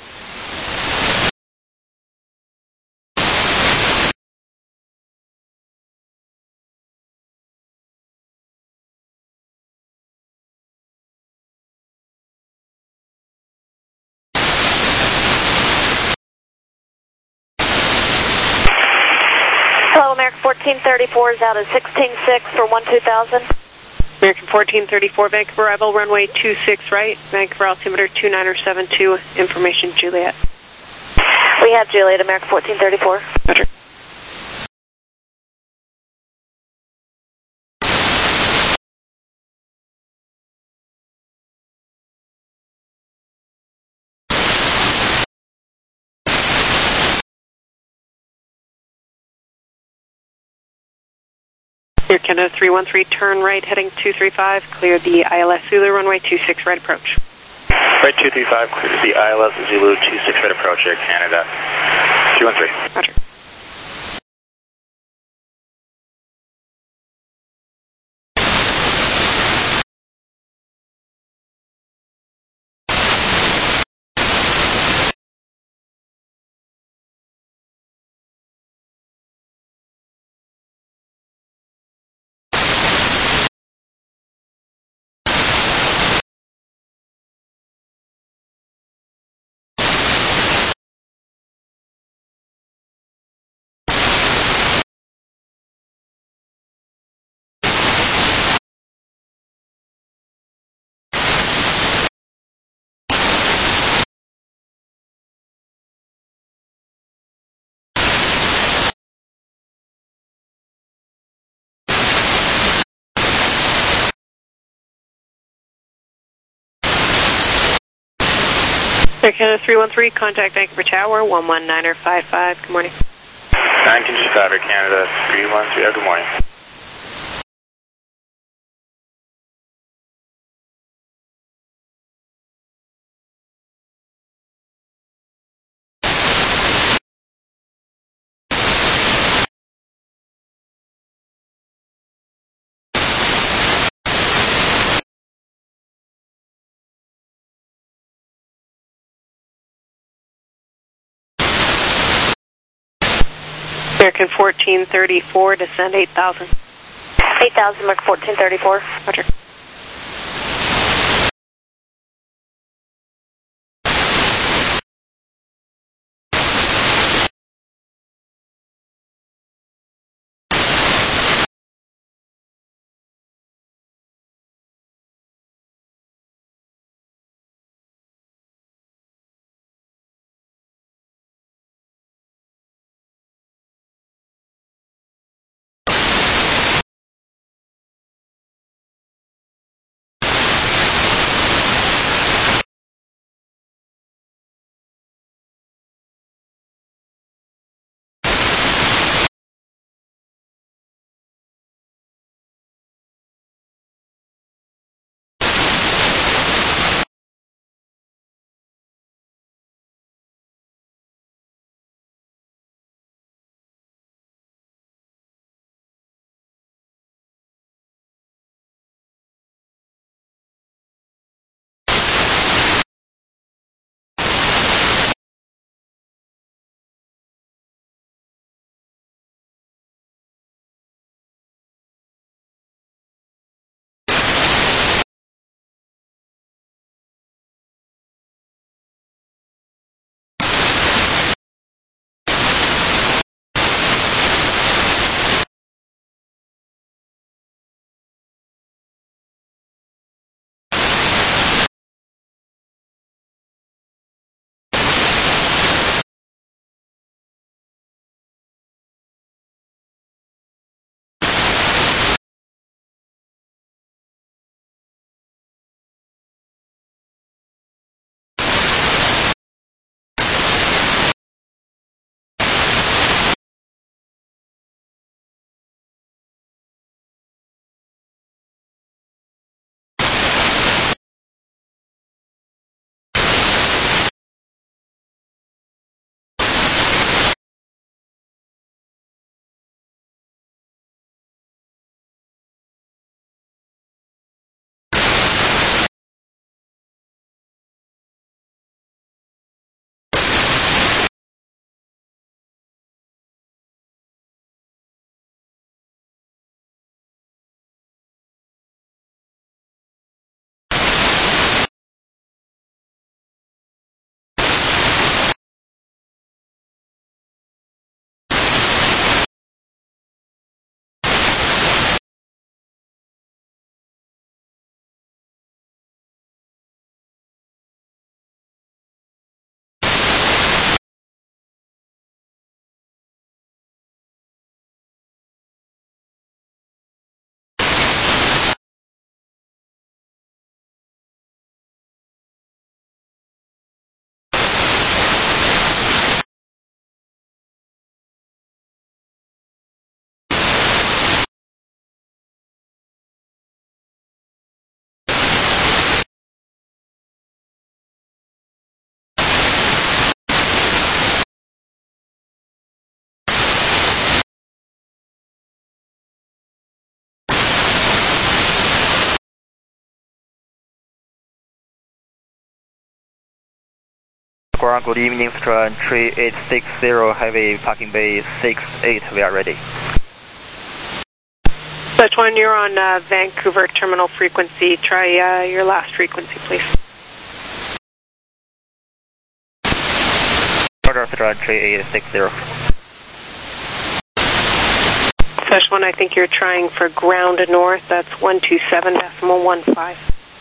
Hello, American 1434 is out at 16.6 for 12000. American 1434, Vancouver arrival, runway 26 right, Vancouver altimeter 2972, information Juliet. We have Juliet, American 1434. Roger. Air Canada 313, turn right, heading 235, clear the ILS Zulu, runway 26 right approach. Right 235, clear to the ILS Zulu 26 right approach, Air Canada 313. Roger. Air Canada 313, contact Vancouver Tower, 119er55, good morning. 925, Air Canada 313, good morning. American 1434, descend 8000. 8000, American 1434. Roger. Ground, good evening, Strand 3860, heavy, parking bay 68, we are ready. Such one, you're on Vancouver terminal frequency. Try your last frequency, please. Order, Strand 3860. Such one, I think you're trying for ground north. That's 127.15.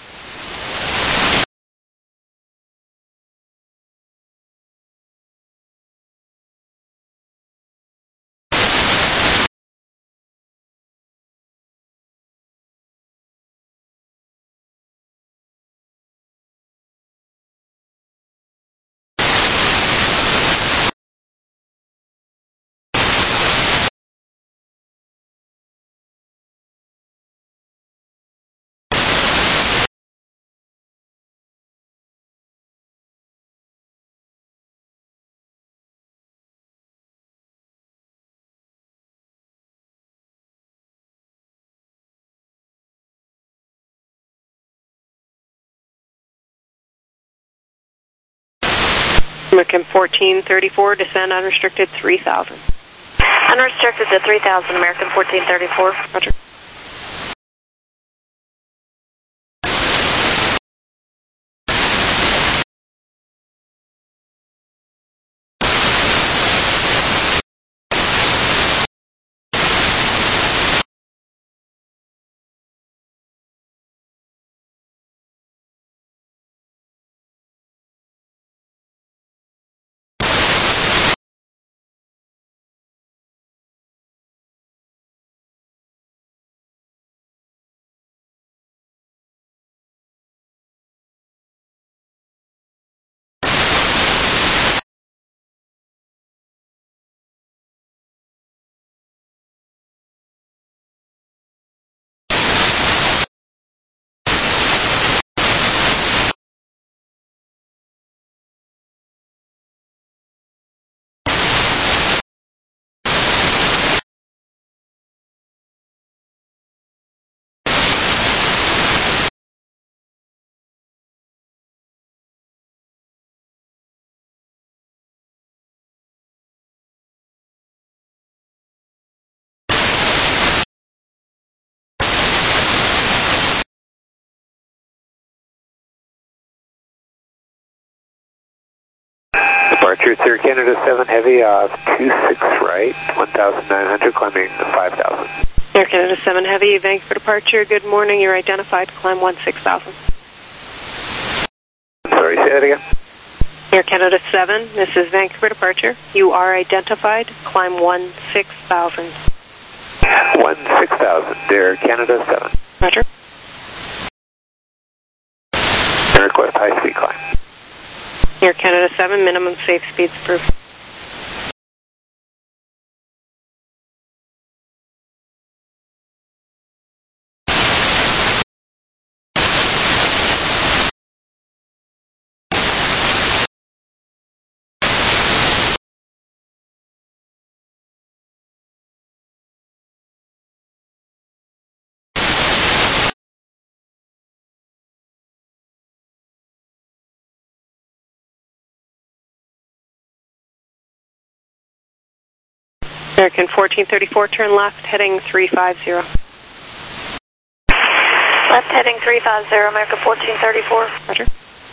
American 1434, descend unrestricted 3000. Unrestricted to 3000, American 1434. Roger. Departure, Air Canada 7 Heavy, 26 right, 1,900, climbing 5,000. Air Canada 7 Heavy, Vancouver departure. Good morning, you're identified, climb 16,000. Sorry, say that again? Air Canada 7, this is Vancouver departure. You are identified, climb 16,000. 16,000, Air Canada 7. Roger. Request high speed climb. Air Canada 7, minimum safe speeds approved. American 1434, turn left, heading 350. Left heading 350, American 1434. Roger.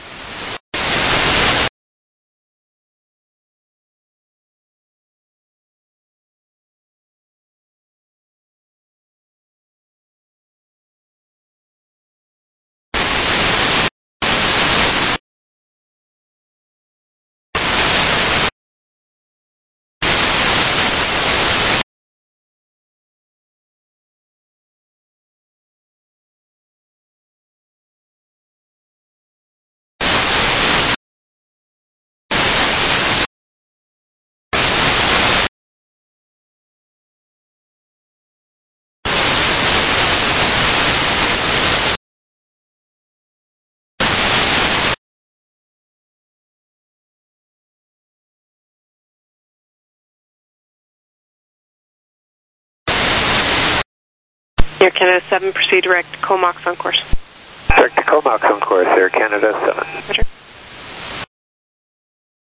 Air Canada 7, proceed direct to Comox on course. Direct to Comox on course, Air Canada 7. Roger.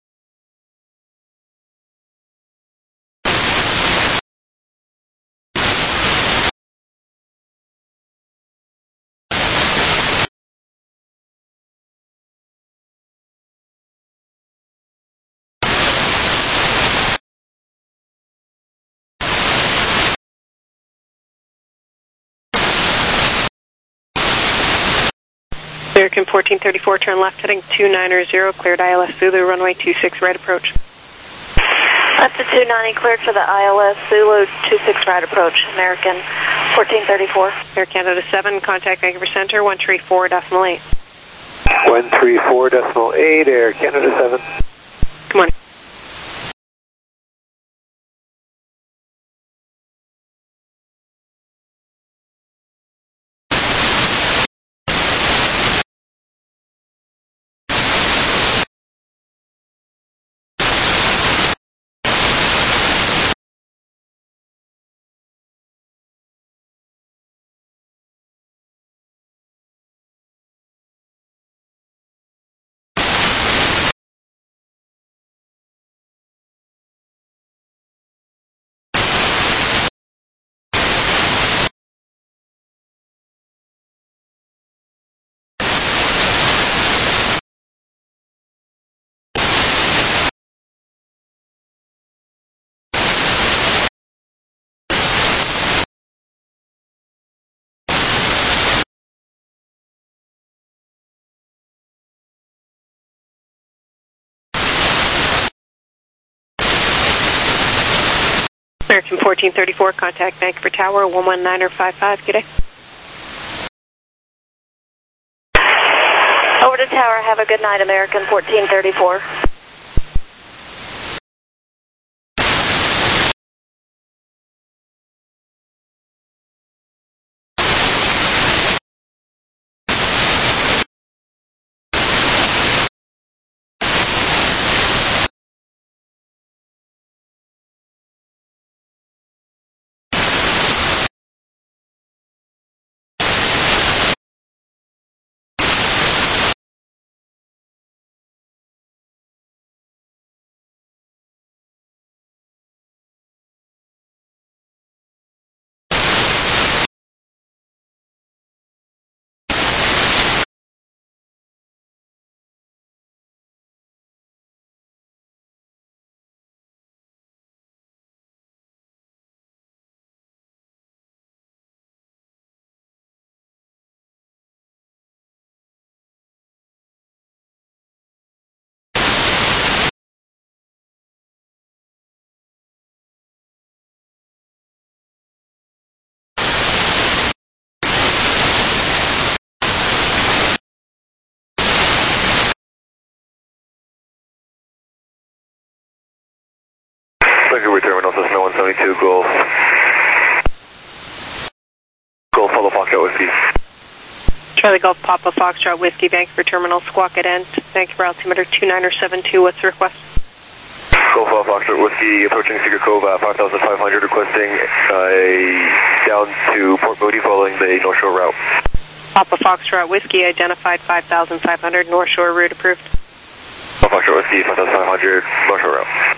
American 1434, turn left heading 290, cleared ILS Zulu, runway 26 right approach. Left to 290, cleared for the ILS Zulu 26 right approach, American 1434. Air Canada 7, contact Vancouver Center, 134.8. 134.8, Air Canada 7. Good morning. American 1434, contact Vancouver Tower, 119.55, good day. Over to Tower, have a good night, American 1434. Vancouver Terminal, Cessna 172, Golf. Golf, follow Foxtrot Whiskey. Charlie Golf, Papa Foxtrot Whiskey, Vancouver Terminal, squawk at end, Vancouver altimeter 2972, what's the request? Golf, Foxtrot Whiskey, approaching Secret Cove at 5,500, requesting down to Port Moody following the North Shore route. Papa Foxtrot Whiskey, identified 5,500, North Shore route approved. Papa Foxtrot Whiskey, 5,500, North Shore route.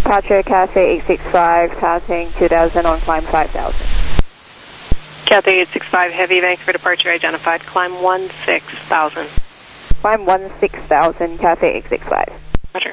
departure Cathay 865, passing 2000 on climb 5000. Cathay 865 Heavy, Vancouver departure identified, climb 16,000. Climb 16,000, Cathay 865. Roger.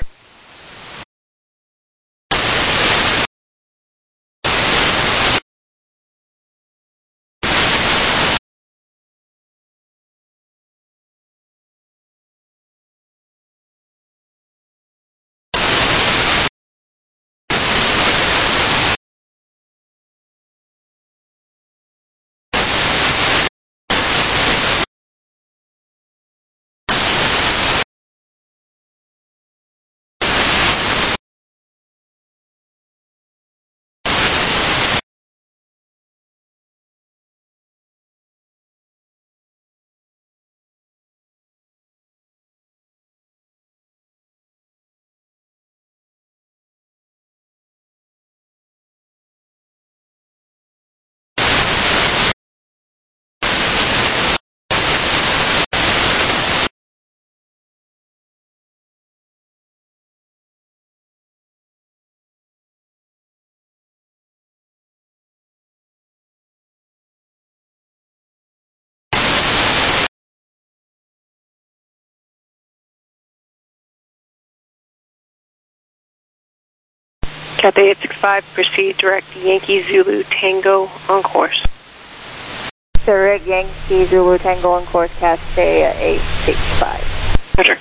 Cathay 865, proceed direct Yankee Zulu Tango on course. Direct Yankee Zulu Tango on course, Cathay 865. Roger.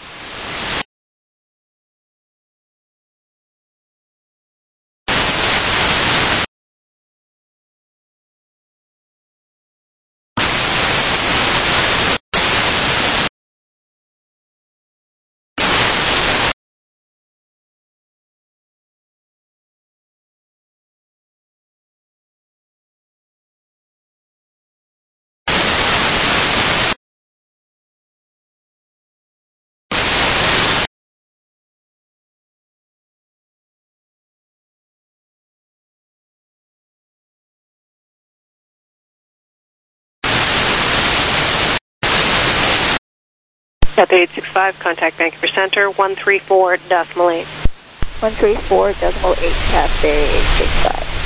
Cathay 865, contact Vancouver Center, 134.8. 134.8, Cathay 865.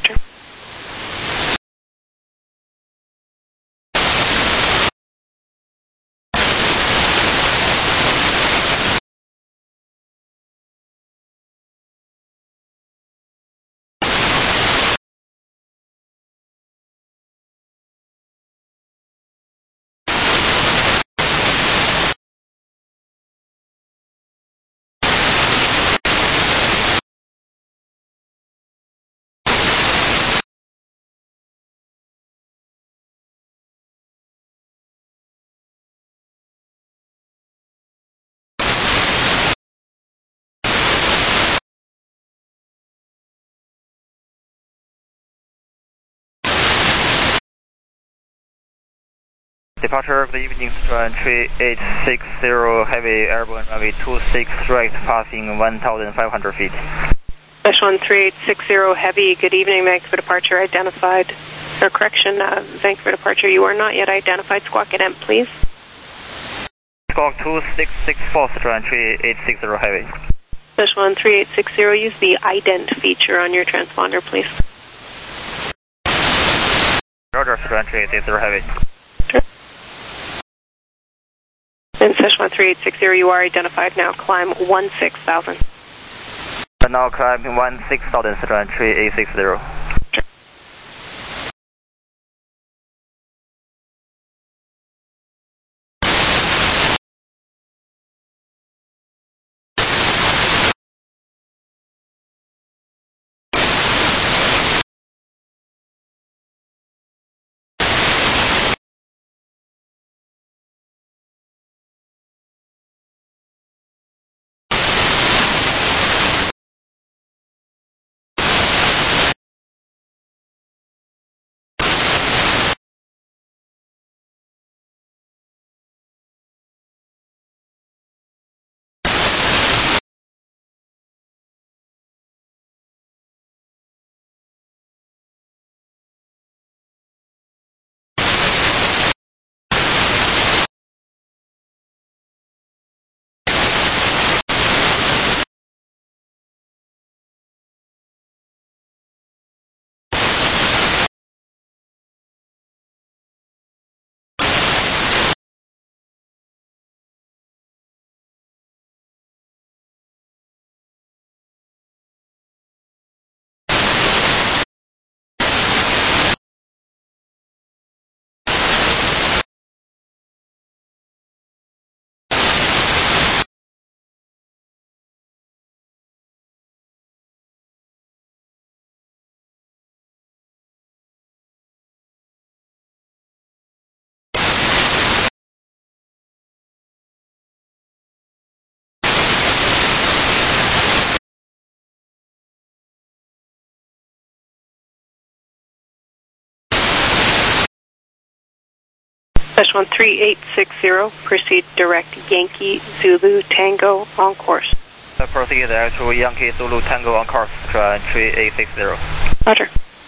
Departure of the evening, entry 860 Heavy, airborne runway 26 right, passing 1,500 feet. Special 13860 Heavy, good evening, Vancouver departure identified. Or correction, Vancouver departure, you are not yet identified. Squawk at M, please. Squawk 2664, entry 860 Heavy. Special 13860, use the ident feature on your transponder, please. Roger, entry 860 Heavy. And Session 13860, you are identified now. Climb 16,000. Now climb 16,000, entry 860. Special 3860, proceed direct Yankee Zulu Tango on course. Proceed to Yankee Zulu Tango on course, 3860. Roger.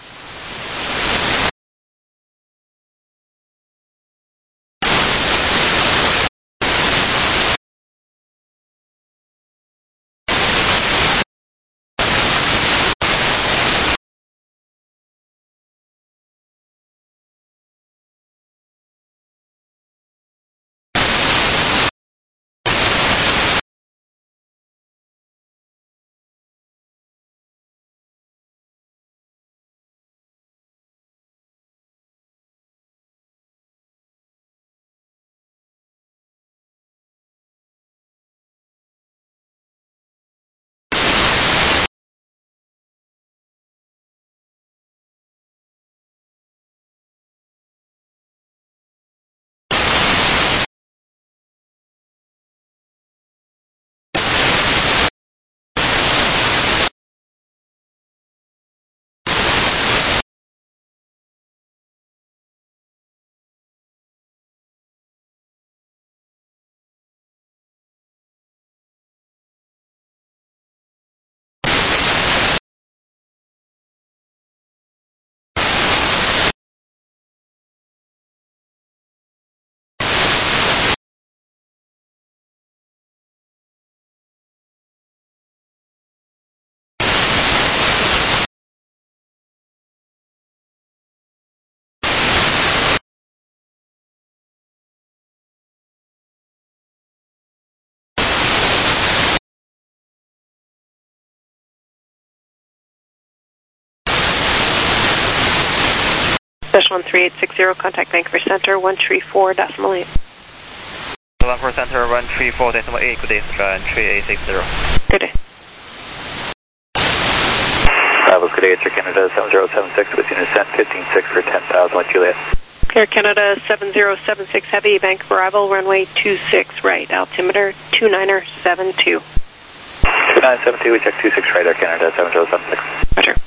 Special 3860, contact Vancouver Center 134.8. Vancouver Center 134.8, good day, 3860. Good day. Bravo, good day, Air Canada 7076 with unit descent 156 for 10,000 with Juliet. Air Canada 7076 Heavy, Vancouver arrival, runway 26 right, altimeter 2972. 2972, we check 26 right, Air Canada 7076. Roger.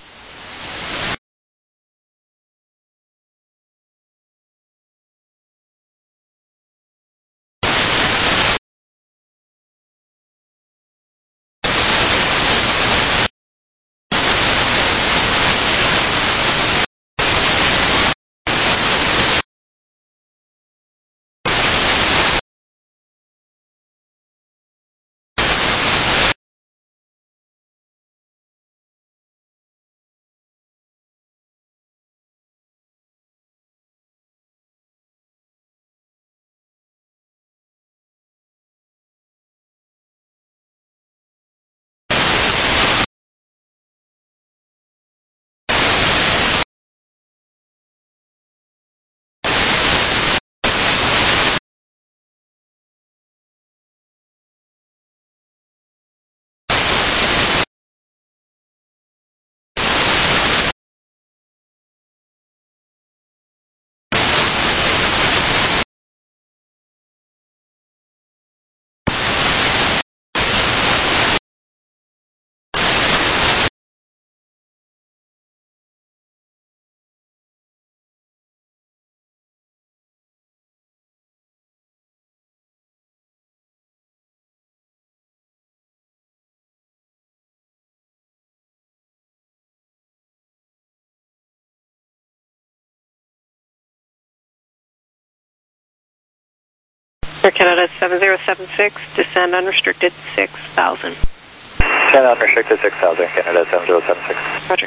Air Canada 7076, descend unrestricted 6,000. Descend unrestricted 6,000, Canada 7076. Roger.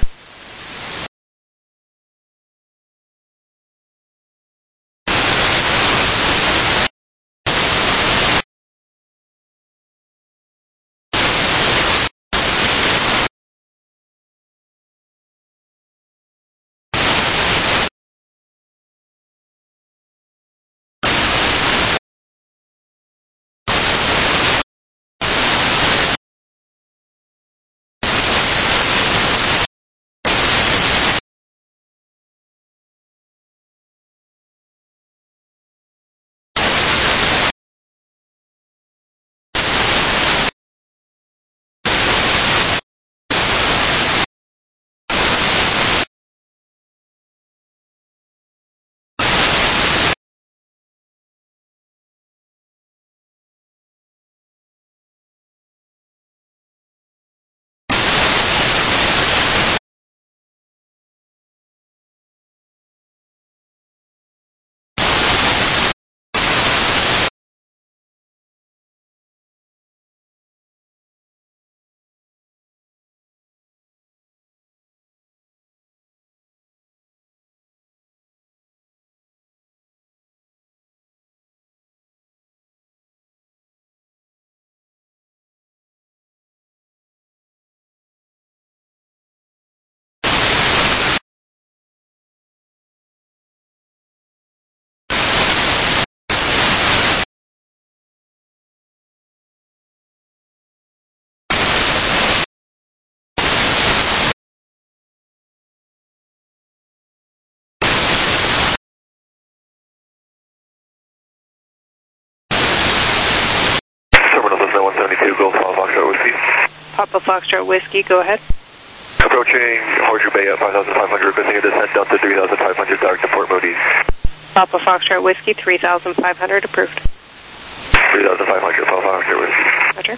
Papa Foxtrot Whiskey, go ahead. Approaching Horseshoe Bay at 5,500, requesting a descent down to 3,500, direct to Port Moody. Papa Foxtrot Whiskey, 3,500, approved. 3,500, Papa Foxtrot Whiskey. Roger.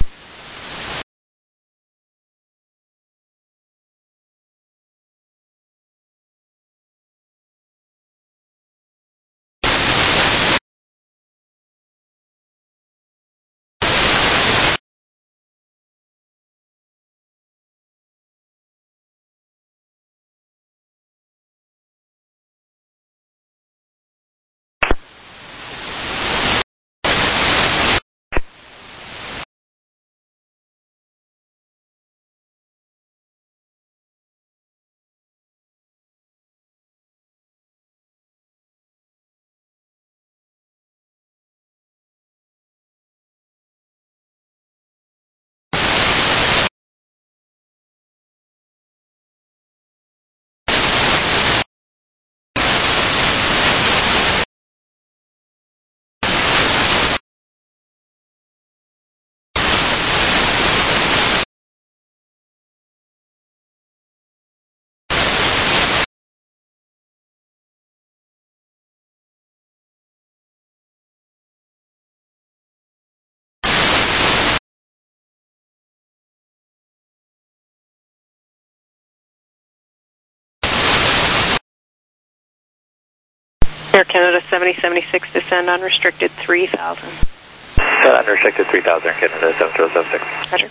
Air Canada 7076, descend unrestricted 3,000. Unrestricted 3,000, Canada 7076. Roger.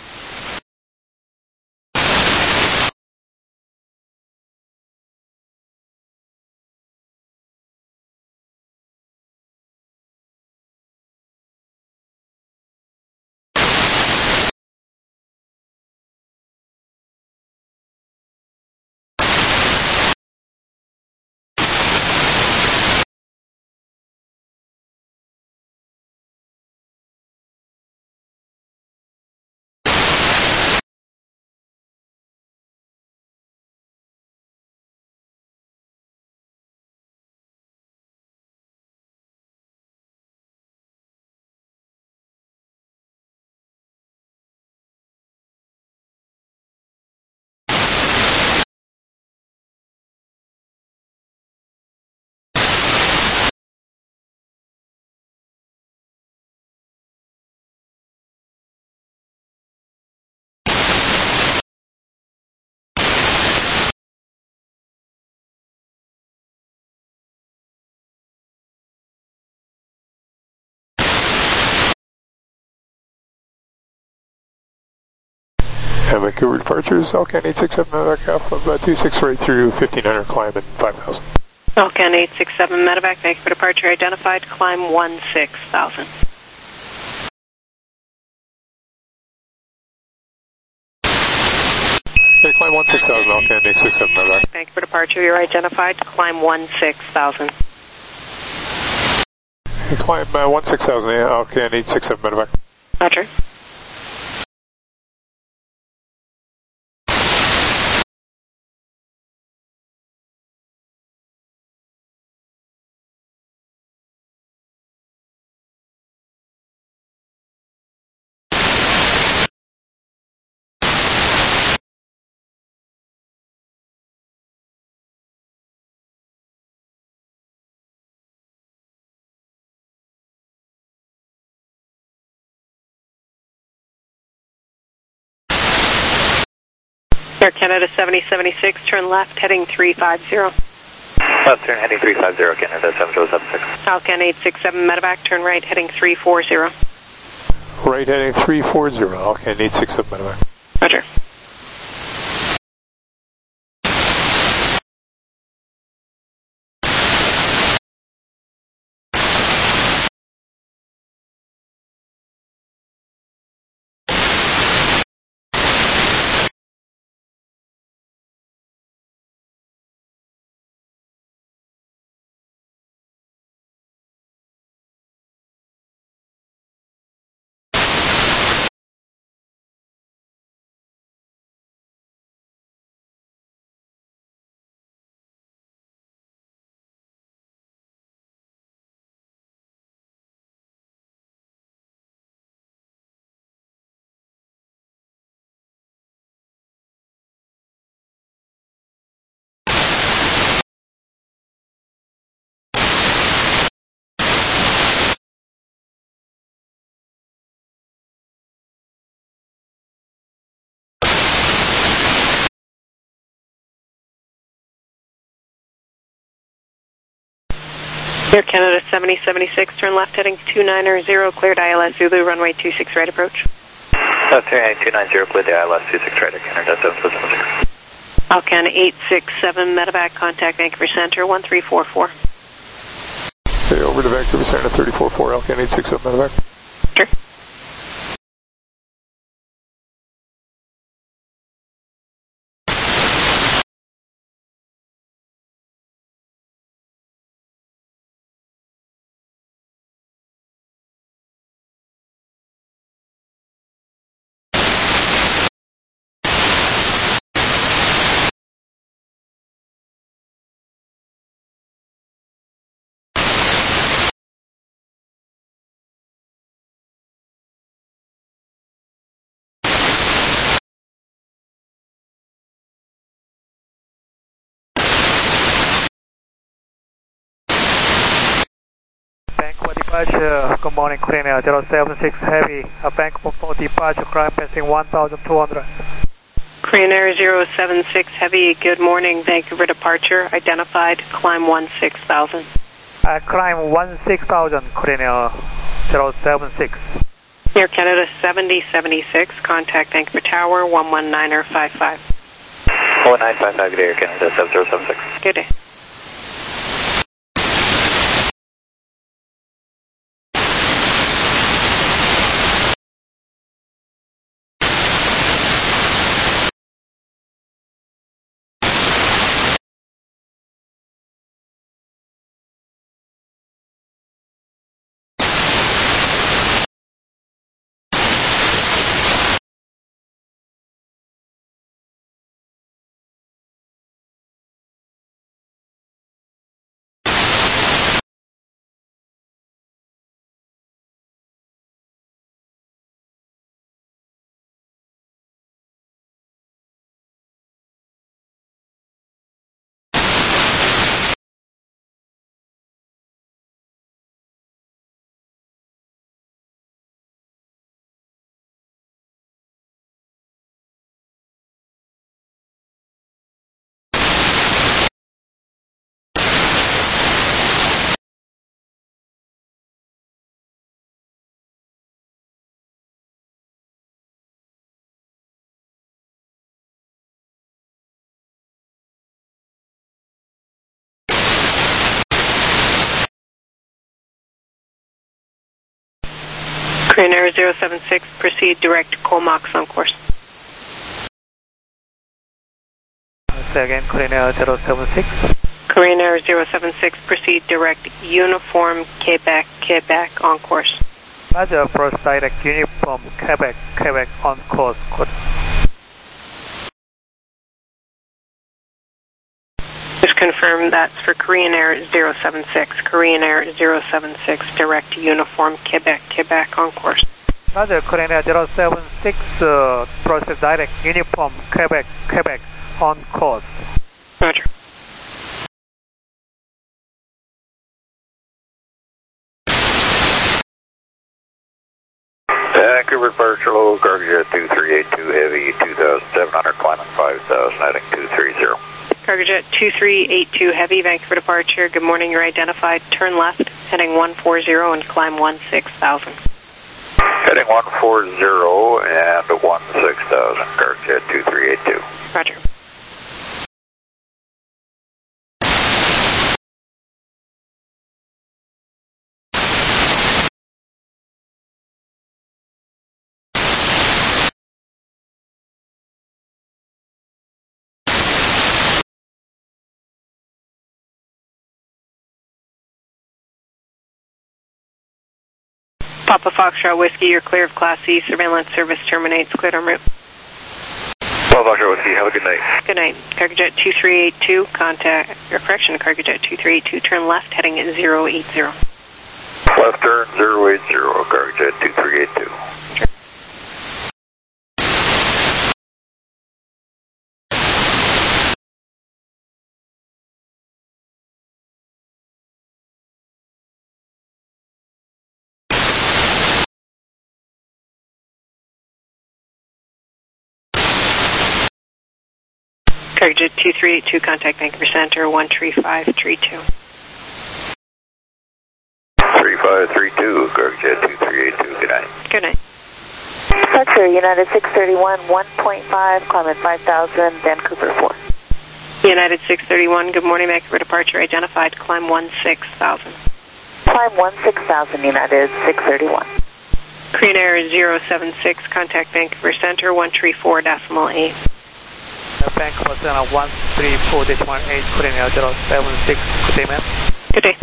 Vancouver departures, Alcan 867 Medevac Alpha, 26 right through 1500, climb at 5000. Alcan 867 Medevac, thank you for departure identified, climb 16,000. Okay, climb 16,000, Alcan 867 Medevac. Thank you for departure, you're identified, climb 16,000. Okay, climb 16,000, Alcan 867 Medevac. Roger. Air Canada 7076, turn left, heading 350. Left turn, heading 350, Canada 7076. Alcan 867 Medevac, turn right, heading 340. Right heading 340, Alcan 867 Medevac. Roger. Air Canada 7076, turn left heading 290, cleared ILS Zulu, runway 26 right approach. 290, cleared the ILS 26 right, Air Canada 7076. Alcan 867, medevac, contact Vancouver Center 1344. Okay, over to Vancouver Center 344, Alcan 867 medevac. Sure. Departure, good morning, Korean Air 076 Heavy, bank for departure, climb passing 1,200. Korean Air 076 Heavy, good morning, Vancouver departure, identified, climb 16,000. Climb 16,000, Korean Air 076. Air Canada 7076, contact Vancouver Tower 119.55. 1955, good Air Canada 7076. Good day. Korean Air 076, proceed direct to Comox on course. Say again, Korean Air 076. Korean Air 076, proceed direct uniform Quebec, Quebec on course. Roger, first direct uniform Quebec, Quebec on course. Just confirm that's for Korean Air 076. Korean Air 076, direct uniform Quebec, Quebec on course. Roger, Korean Air 076, process direct uniform Quebec, Quebec on course. Roger. Vancouver departure, low, cargo jet 2382 heavy, 2,700, climbing 5,000, heading 230. Cargo jet 2382 heavy, Vancouver departure. Good morning, you're identified. Turn left, heading 140 and climb 16,000. Heading 140 and 16,000, cargo jet 2382. Roger. Papa Foxtrot Whiskey, you're clear of Class C. Surveillance service terminates. Cleared en route. Papa Foxtrot Whiskey, have a good night. Good night. Cargo jet 2382, contact, or correction, Cargo jet 2382, turn left, heading 080. Left turn 080, cargo jet 2382. Cargo jet 2382, contact Vancouver Center 13532. 3532, Gargjet 2382, good night. Good night. Departure, United 631, 1.5, climate 5000, Vancouver 4. United 631, good morning, Vancouver departure identified, climb 16,000. Climb 16,000, United 631. Korean Air 076, contact Vancouver Center 134.8. Vancouver Center 134.8, Korean Air 076, good day, ma'am. Good day.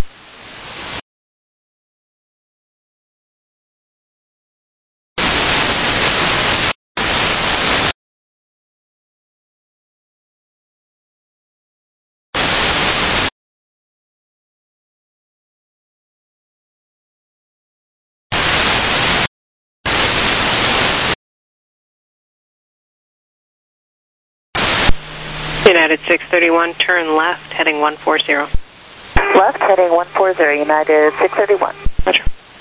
United 631, turn left, heading 140. Left, heading 140, United 631. Roger.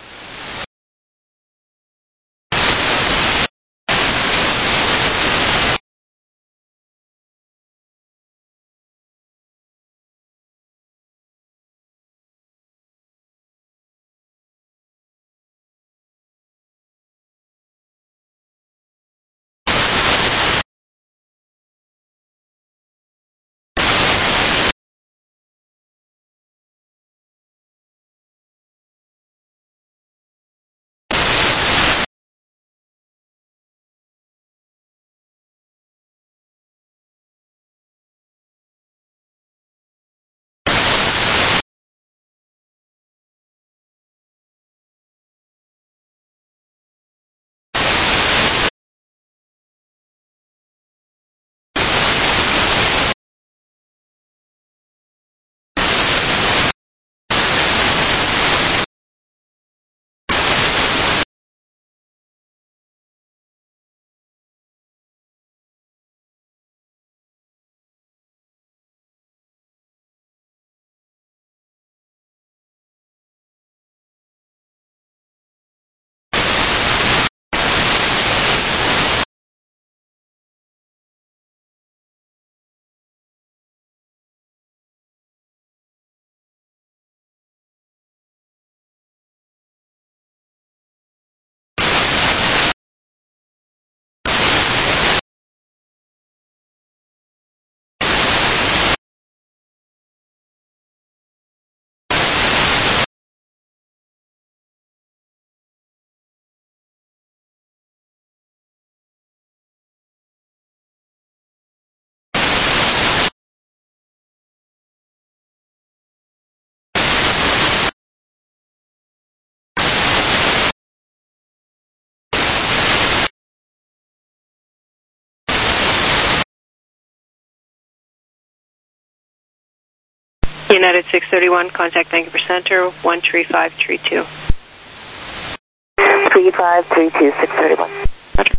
United 631, contact Vancouver Center 13532. 3532, 631. Roger.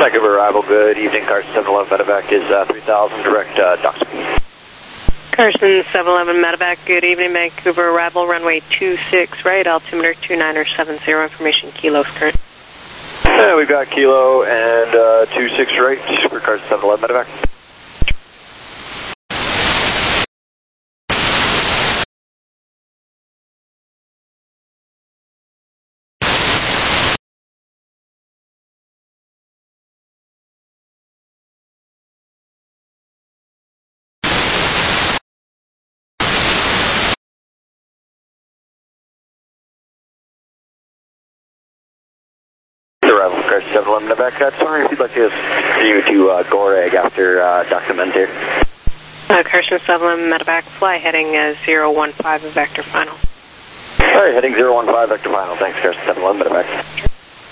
Vancouver arrival, good evening. Carson 711 medevac is 3000, direct dock speed. Carson 711 medevac, good evening. Vancouver arrival, runway 26 right, altimeter 2970, information kilos current. Yeah, we've got kilo and 26 right, Super Carson 711 medevac. Arrival, Carson 711 medevac. Sorry if you'd like to continue to Goreg after Dr. Mentir. Carson 711 medevac, fly heading 015, vector final. Alright, heading 015, vector final. Thanks, Carson 711 medevac.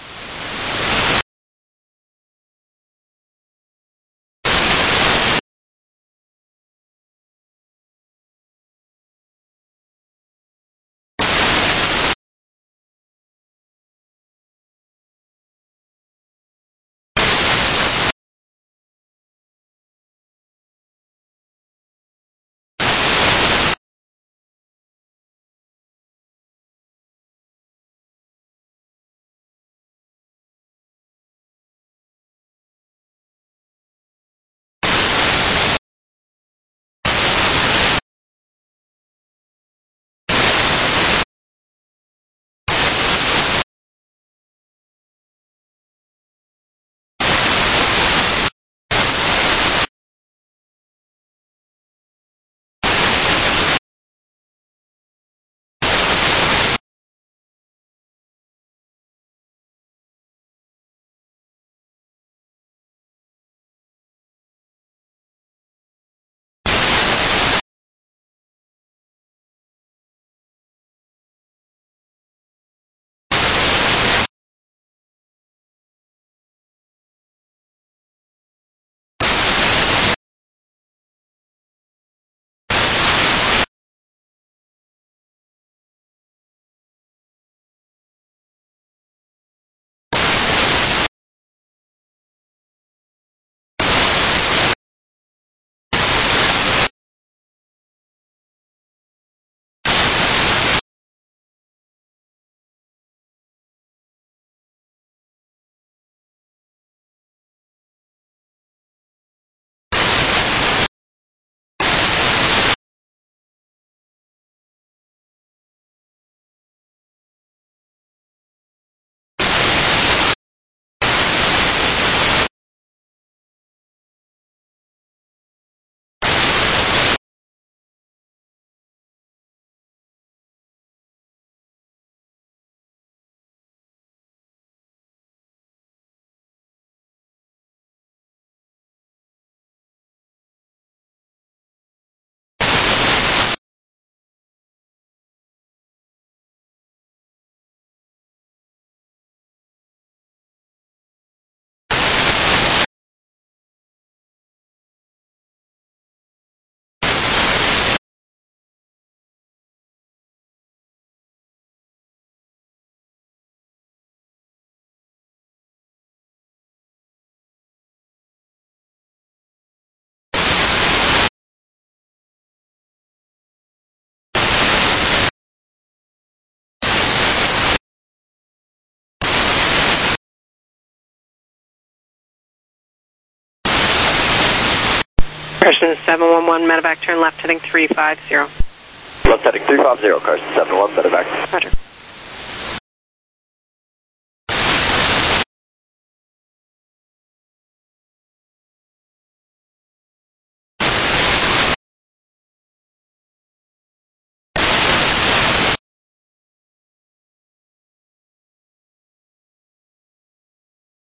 Carson 711 medevac, turn left heading 350. Left heading 350, Carson 711 medevac. Roger.